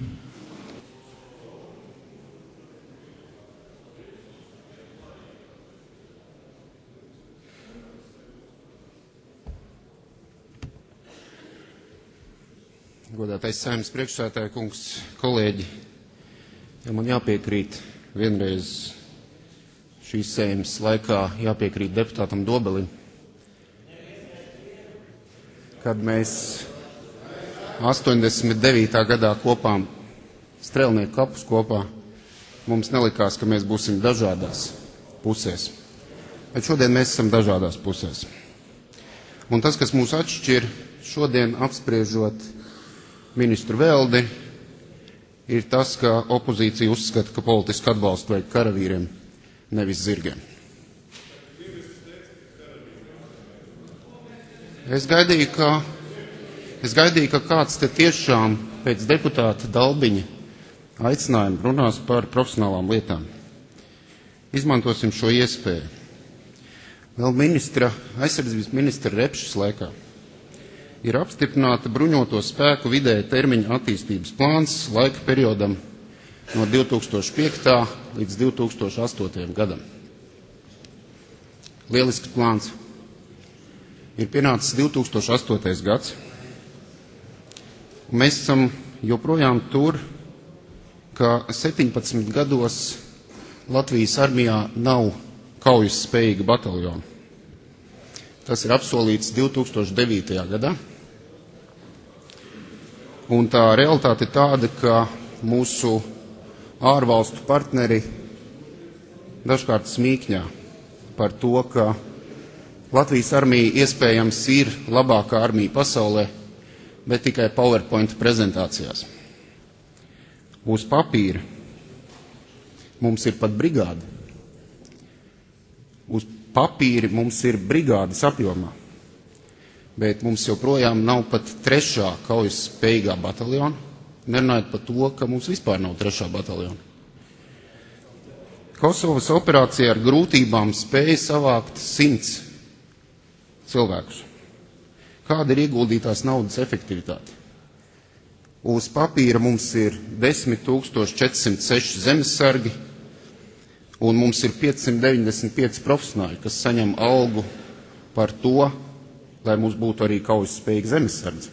R: Godātais Saeimas priekšsēdētāja kungs, kolēģi, ja man jāpiekrīt vienreiz šīs Saeimas laikā, jāpiekrīt deputātam Dobelim, kad mēs 89. gadā kopām strēlnieku kapus kopā, mums nelikās, ka mēs būsim dažādās pusēs. Bet šodien mēs esam dažādās pusēs. Un tas, kas mūs atšķir šodien apspriežot ministru Veldi, ir tas, ka opozīcija uzskata, ka politisku atbalstu vajag karavīriem, nevis zirgiem. Es gaidīju, ka kāds te tiešām pēc deputāta Dalbiņa aicinājuma runās par profesionālām lietām. Izmantosim šo iespēju. Vēl aizsardzības ministra Repšas laikā ir apstiprināta bruņoto spēku vidēja termiņa attīstības plāns laika periodam no 2005. līdz 2008. gadam. Lielisks plāns. Ir pienācis 2008. gads, un mēs esam joprojām tur, ka 17 gados Latvijas armijā nav kaujas spējīga bataljona. Tas ir apsolīts 2009. gadā. Un tā realitāte ir tāda, ka mūsu ārvalstu partneri dažkārt smīkņā par to, ka Latvijas armija iespējams ir labākā armija pasaulē, bet tikai PowerPoint prezentācijās. Uz papīra mums ir pat brigāde. Uz papīra mums ir brigādes apjomā, bet mums joprojām nav pat 3. kaujas spējīgā bataljona, nerunājot par to, ka mums vispār nav 3. bataljona. Kosovas operācija ar grūtībām spēja savākt 100 cilvēkus. Kāda ir ieguldītās naudas efektivitāte? Uz papīra mums ir 10,406 zemesargi, un mums ir 595 profesionāļi, kas saņem algu par to, lai mums būtu arī kaujas spējīgi zemesardzi.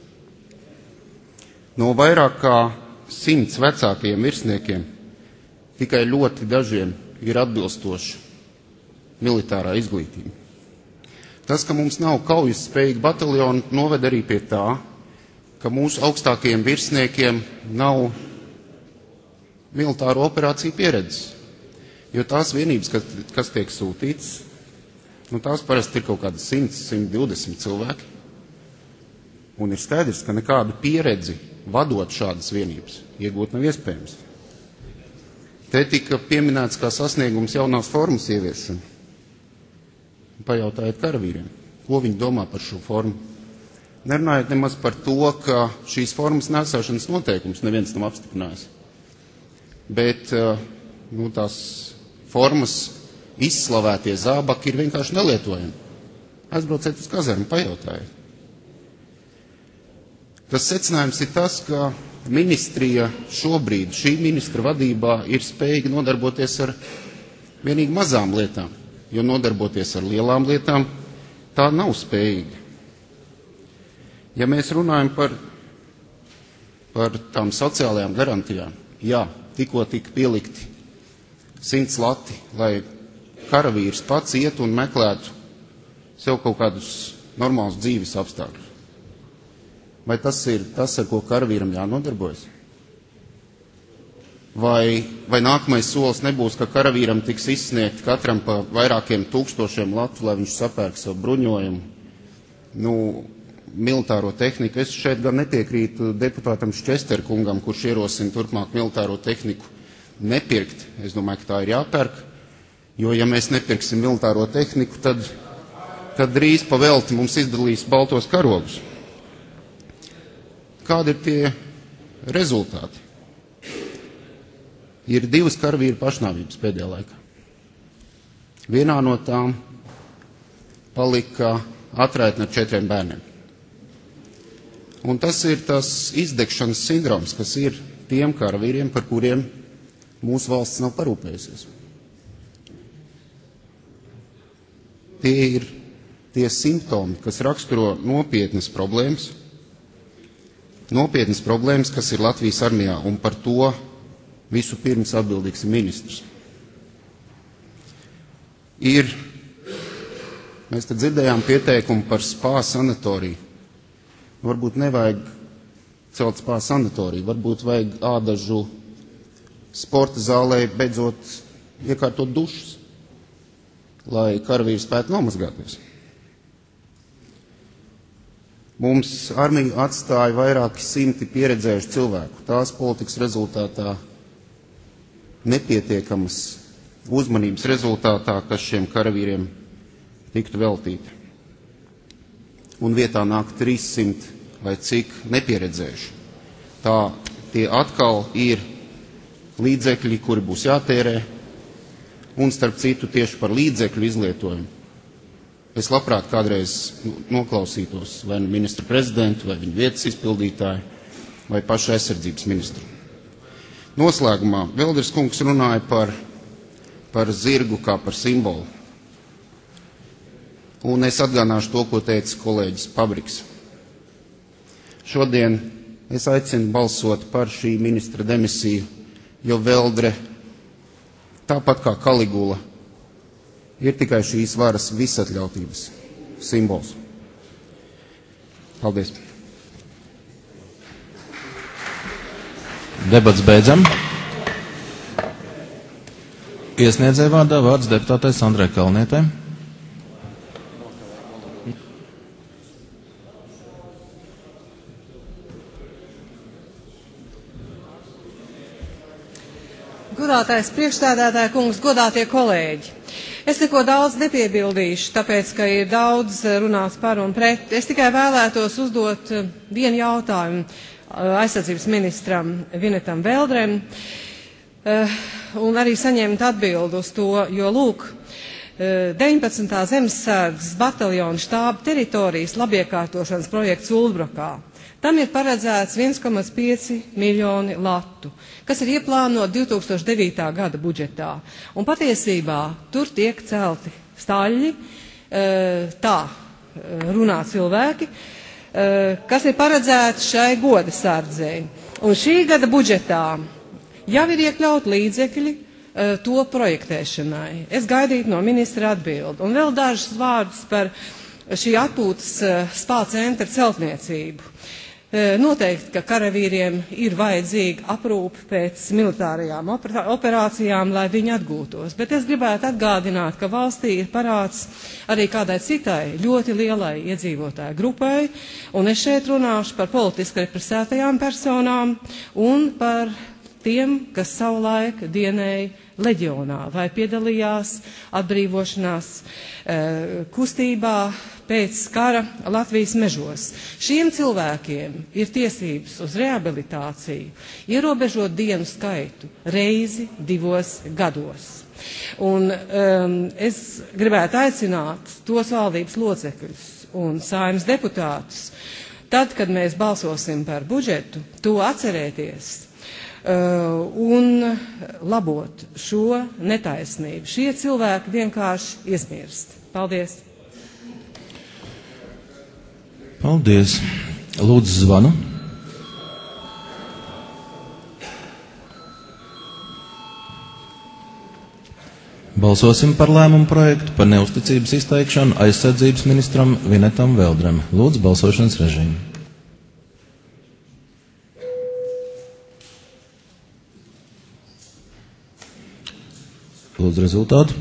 R: No vairāk kā 100 vecākajiem virsniekiem tikai ļoti dažiem ir atbilstoša militārā izglītība. Tas, ka mums nav kaujas spējīgi bataljoni, noved arī pie tā, ka mūsu augstākajiem virsniekiem nav militāro operāciju pieredzes. Jo tās vienības, kas tiek sūtītas, tās parasti ir kaut kādas 100-120 cilvēki. Un ir skaidrs, ka nekādu pieredzi vadot šādas vienības iegūt nav iespējams. Te tika pieminēts kā sasniegums jaunās formas ieviešana. Pajautājiet karavīriem, ko viņi domā par šo formu. Nerunājiet nemaz par to, ka šīs formas nesāšanas noteikums neviens nav apstiprinājis. Bet tās formas izslavētie zābaki ir vienkārši nelietojami. Aizbrauciet uz kazarmu, pajautājiet. Tas secinājums ir tas, ka ministrija šobrīd, šī ministra vadībā, ir spējīga nodarboties ar vienīgi mazām lietām, jo nodarboties ar lielām lietām tā nav spējīga. Ja mēs runājam par tām sociālajām garantijām, jā, tikko tika pielikti 100 lati, lai karavīrs pats iet un meklētu sev kaut kādus normālus dzīves apstākļus. Vai tas ir tas, ar ko karavīram jānodarbojas? Vai nākamais solis nebūs, ka karavīram tiks izsniegt katram pa vairākiem tūkstošiem latu, lai viņš sapērk savu bruņojumu, militāro tehniku? Es šeit gan nepiekrītu deputātam Šķesterkungam, kurš ierosina turpmāk militāro tehniku nepirkt. Es domāju, ka tā ir jāpērk, jo ja mēs nepirksim militāro tehniku, tad drīz pa velti mums izdalīs baltos karogus. Kādi ir tie rezultāti? Ir 2 karavīru pašnāvības pēdējā laikā. Vienā no tām palika atraitne ar 4 bērniem. Un tas ir tas izdegšanas sindroms, kas ir tiem karavīriem, par kuriem mūsu valsts nav parūpējusies. Tie ir tie simptomi, kas raksturo nopietnas problēmas, kas ir Latvijas armijā, un par to visu pirms atbildīgs ir ministrs. Mēs te dzirdējām pieteikumu par spā sanatoriju. Varbūt nevajag celt spā sanatoriju, varbūt vajag ādažu sporta zālē beidzot iekārtot dušas, lai karavīri spētu nomazgāties. Mums armiju atstāja vairāki 100 pieredzējuši cilvēku. Tās politikas rezultātā, nepietiekamas uzmanības rezultātā, kas šiem karavīriem tiktu veltīti. Un vietā nāk 300 vai cik nepieredzējuši. Tie atkal ir līdzekļi, kuri būs jātērē, un starp citu tieši par līdzekļu izlietojumu. Es labprāt kādreiz noklausītos vai ministra prezidentu, vai viņa vietas izpildītāju, vai pašu aizsardzības ministru. Noslēgumā Veldres kungs runāja par zirgu kā par simbolu. Un es atgādināšu to, ko teica kolēģis Pabriks. Šodien es aicinu balsot par šī ministra demisiju, jo Veldre, tāpat kā Kaligula, ir tikai šīs varas visatļautības simbols. Paldies.
A: Debats beidzam. Iesniedzēja vārdā vārds deputātai Sandrai Kalnietai.
B: Godātais priekšsēdētāja kungs, godātie kolēģi. Es neko daudz nepiebildīšu, tāpēc, ka ir daudz runāts par un pret. Es tikai vēlētos uzdot vienu jautājumu aizsardzības ministram Vinetam Veldrem. un arī saņemt atbildi uz to, jo lūk, 19. zemesardzes bataljona štāba teritorijas labiekārtošanas projekts Ulbrokā. Tam ir paredzēts 1,5 miljoni latu, kas ir ieplānot 2009. gada budžetā. Un patiesībā tur tiek celti staļļi, tā runā cilvēki, kas ir paredzēti šai goda sardzei. Un šī gada budžetā jau ir iekļaut līdzekļi to projektēšanai. Es gaidītu no ministra atbildi. Un vēl dažus vārdus par šī atpūtas spā centra celtniecību. Noteikti, ka karavīriem ir vajadzīga aprūpe pēc militārajām operācijām, lai viņi atgūtos. Bet es gribētu atgādināt, ka valstī ir parāds arī kādai citai ļoti lielai iedzīvotāju grupai, un es šeit runāšu par politiski represētajām personām un par tiem, kas savulaik dienēja leģionā vai piedalījās atbrīvošanās kustībā pēc kara Latvijas mežos. Šiem cilvēkiem ir tiesības uz rehabilitāciju, ierobežot dienu skaitu reizi 2 gados. Un es gribētu aicināt tos valdības locekļus un Saeimas deputātus, tad, kad mēs balsosim par budžetu, to atcerēties un labot šo netaisnību. Šie cilvēki vienkārši izmirst. Paldies!
A: Paldies! Lūdzu zvanu. Balsosim par lēmumu projektu par neusticības izteikšanu aizsardzības ministram Vinetam Veldrem. Lūdzu, balsošanas režīmu. Lūdzu rezultātu.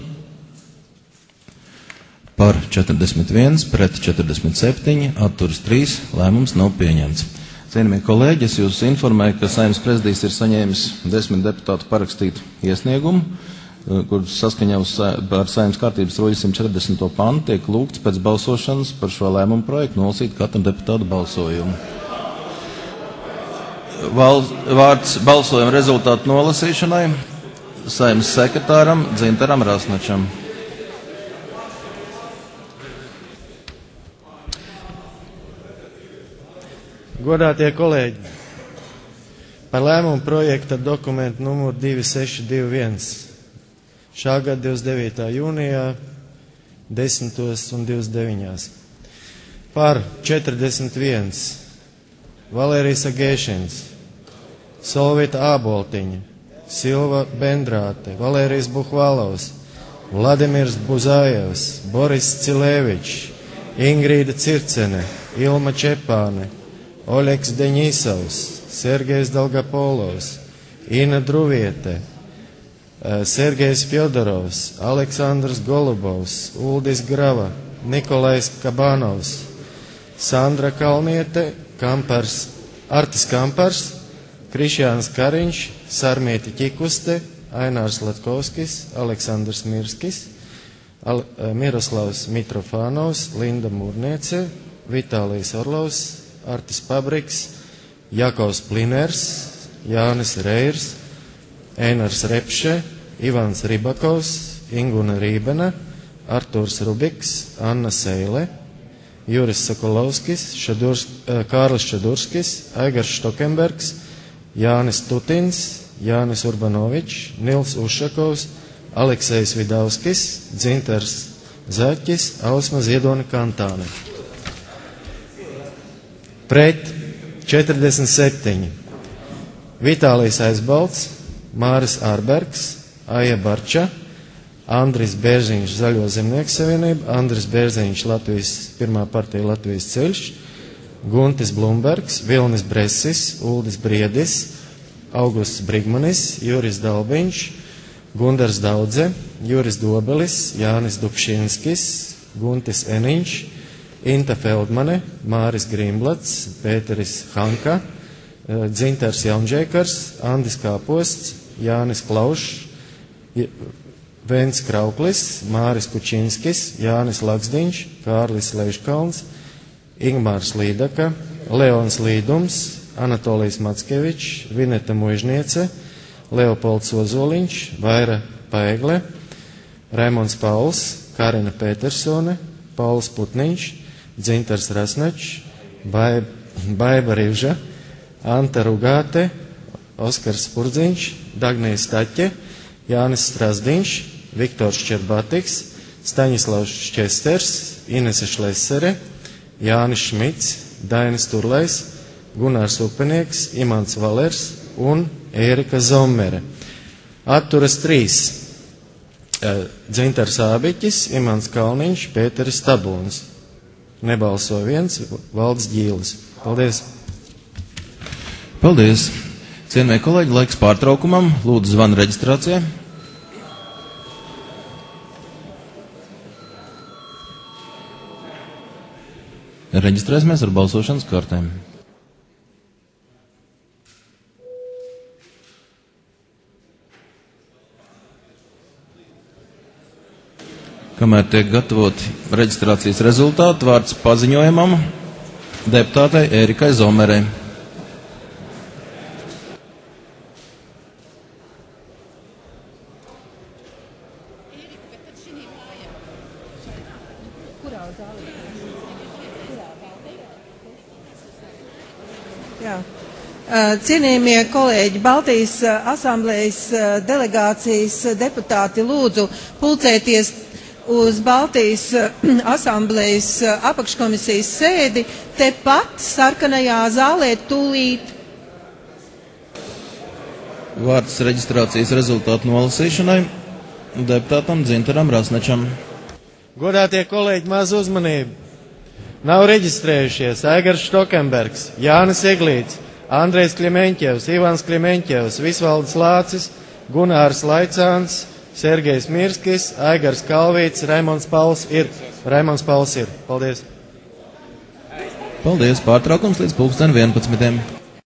A: Par 41, pret 47, atturas 3, lēmums nav pieņemts. Cienījamie kolēģi, es jūs informēju, ka Saeimas prezidijs ir saņēmis 10 deputātu parakstītu iesniegumu, kur saskaņā ar Saeimas kārtības roļu 140. pantu tiek lūgts pēc balsošanas par šo lēmumu projektu nolasīt katru deputātu balsojumu. Vārds balsojuma rezultātu nolasīšanai Saeimas sekretāram Dzintaram Rasnačam.
S: Godātie kolēģi, par lēmumu projekta dokumentu numuru 2621 šā gada 29. jūnijā 10:29. Par 41 Valērijas Agēšins, Solvita Āboltiņa, Silva Bendrāte, Valērijas Buhvalovs, Vladimirs Buzājevs, Boris Cilēvičs, Ingrīda Circene, Ilma Čepāne, Oļeks Deņīsovs, Sergejs Dalgapolovs, Ina Druviete, Sergejs Fjodorovs, Aleksandrs Golubovs, Uldis Grava, Nikolais Kabanovs, Sandra Kalniete, Artis Kampars, Krišjāns Kariņš, Sarmieti Ķikuste, Ainārs Latkovskis, Aleksandrs Mirskis, Miroslavs Mitrofānovs, Linda Mūrniece, Vitālijs Orlovs, Artis Pabriks, Jakovs Pliners, Jānis Reirs, Einars Repše, Ivans Ribakovs, Inguna Rībena, Artūrs Rubiks, Anna Seile, Juris Sokolovskis, Kārlis Šadurskis, Aigars Štokenbergs, Jānis Tutins, Jānis Urbanovičs, Nils Ušakovs, Aleksejs Vidauskis, Dzintars Zaķis, Ausma Ziedona Kantāne. Pret 47 Vitālijs Aizbalts, Māris Ārbergs, Aija Barča, Andris Bērziņš Zaļo zemnieku savienība, Andris Bērziņš Latvijas pirmā partija Latvijas ceļš, Guntis Blumbergs, Vilnis Bresis, Uldis Briedis, Augusts Brigmanis, Juris Dalbiņš, Gundars Daudze, Juris Dobelis, Jānis Dubšinskis, Guntis Eniņš, Inta Feldmane, Māris Grimblats, Pēteris Hanka, Dzintars Jaunžēkars, Andis Kāposts, Jānis Klaušs, Vents Krauklis, Māris Kučinskis, Jānis Laksdiņš, Kārlis Leiškalns, Ingmārs Līdaka, Leons Līdums, Anatolijs Mackevičs, Vineta Muižniece, Leopolds Ozoliņš, Vaira Paegle, Raimons Pauls, Karina Petersone, Pauls Putniņš, Dzintars Rasnačs, Baiba Rivža, Anta Rugāte, Oskars Spurdziņš, Dagnija Staķe, Jānis Strasdiņš, Viktors Čerbatiks, Staņislavs Šķesters, Inese Šlesere, Jānis Šmits, Dainis Turlais, Gunārs Upenieks, Imants Valers un Ērika Zomere. Atturas 3. Dzintars Ābiķis, Imants Kalniņš, Pēteris Tabūns. Nebalso 1, Valds Ģīlis. Paldies!
A: Paldies! Cienījamie kolēģi, laiks pārtraukumam. Lūdzu, zvanu reģistrācijai. Reģistrēsimies ar balsošanas kartēm. Kamēr tiek gatavoti reģistrācijas rezultāti, vārds paziņojumam deputātei Ērikai Zomerei.
T: Cienījamie kolēģi, Baltijas asamblējas delegācijas deputāti lūdzu pulcēties uz Baltijas asamblējas apakškomisijas sēdi tepat sarkanajā zālē tūlīt.
A: Vārds reģistrācijas rezultātu nolasīšanai deputātam Dzintaram Rasnačam.
S: Godātie kolēģi, maz uzmanību. Nav reģistrējušies Aigars Štokenbergs, Jānis Eglīts, Andrejs Klemeņķevs, Ivans Klemeņķevs, Visvalds Lācis, Gunārs Laicāns, Sergejs Mirskis, Aigars Kalvīts, Raimons Pauls ir. Paldies!
A: Paldies! Pārtraukums līdz 11.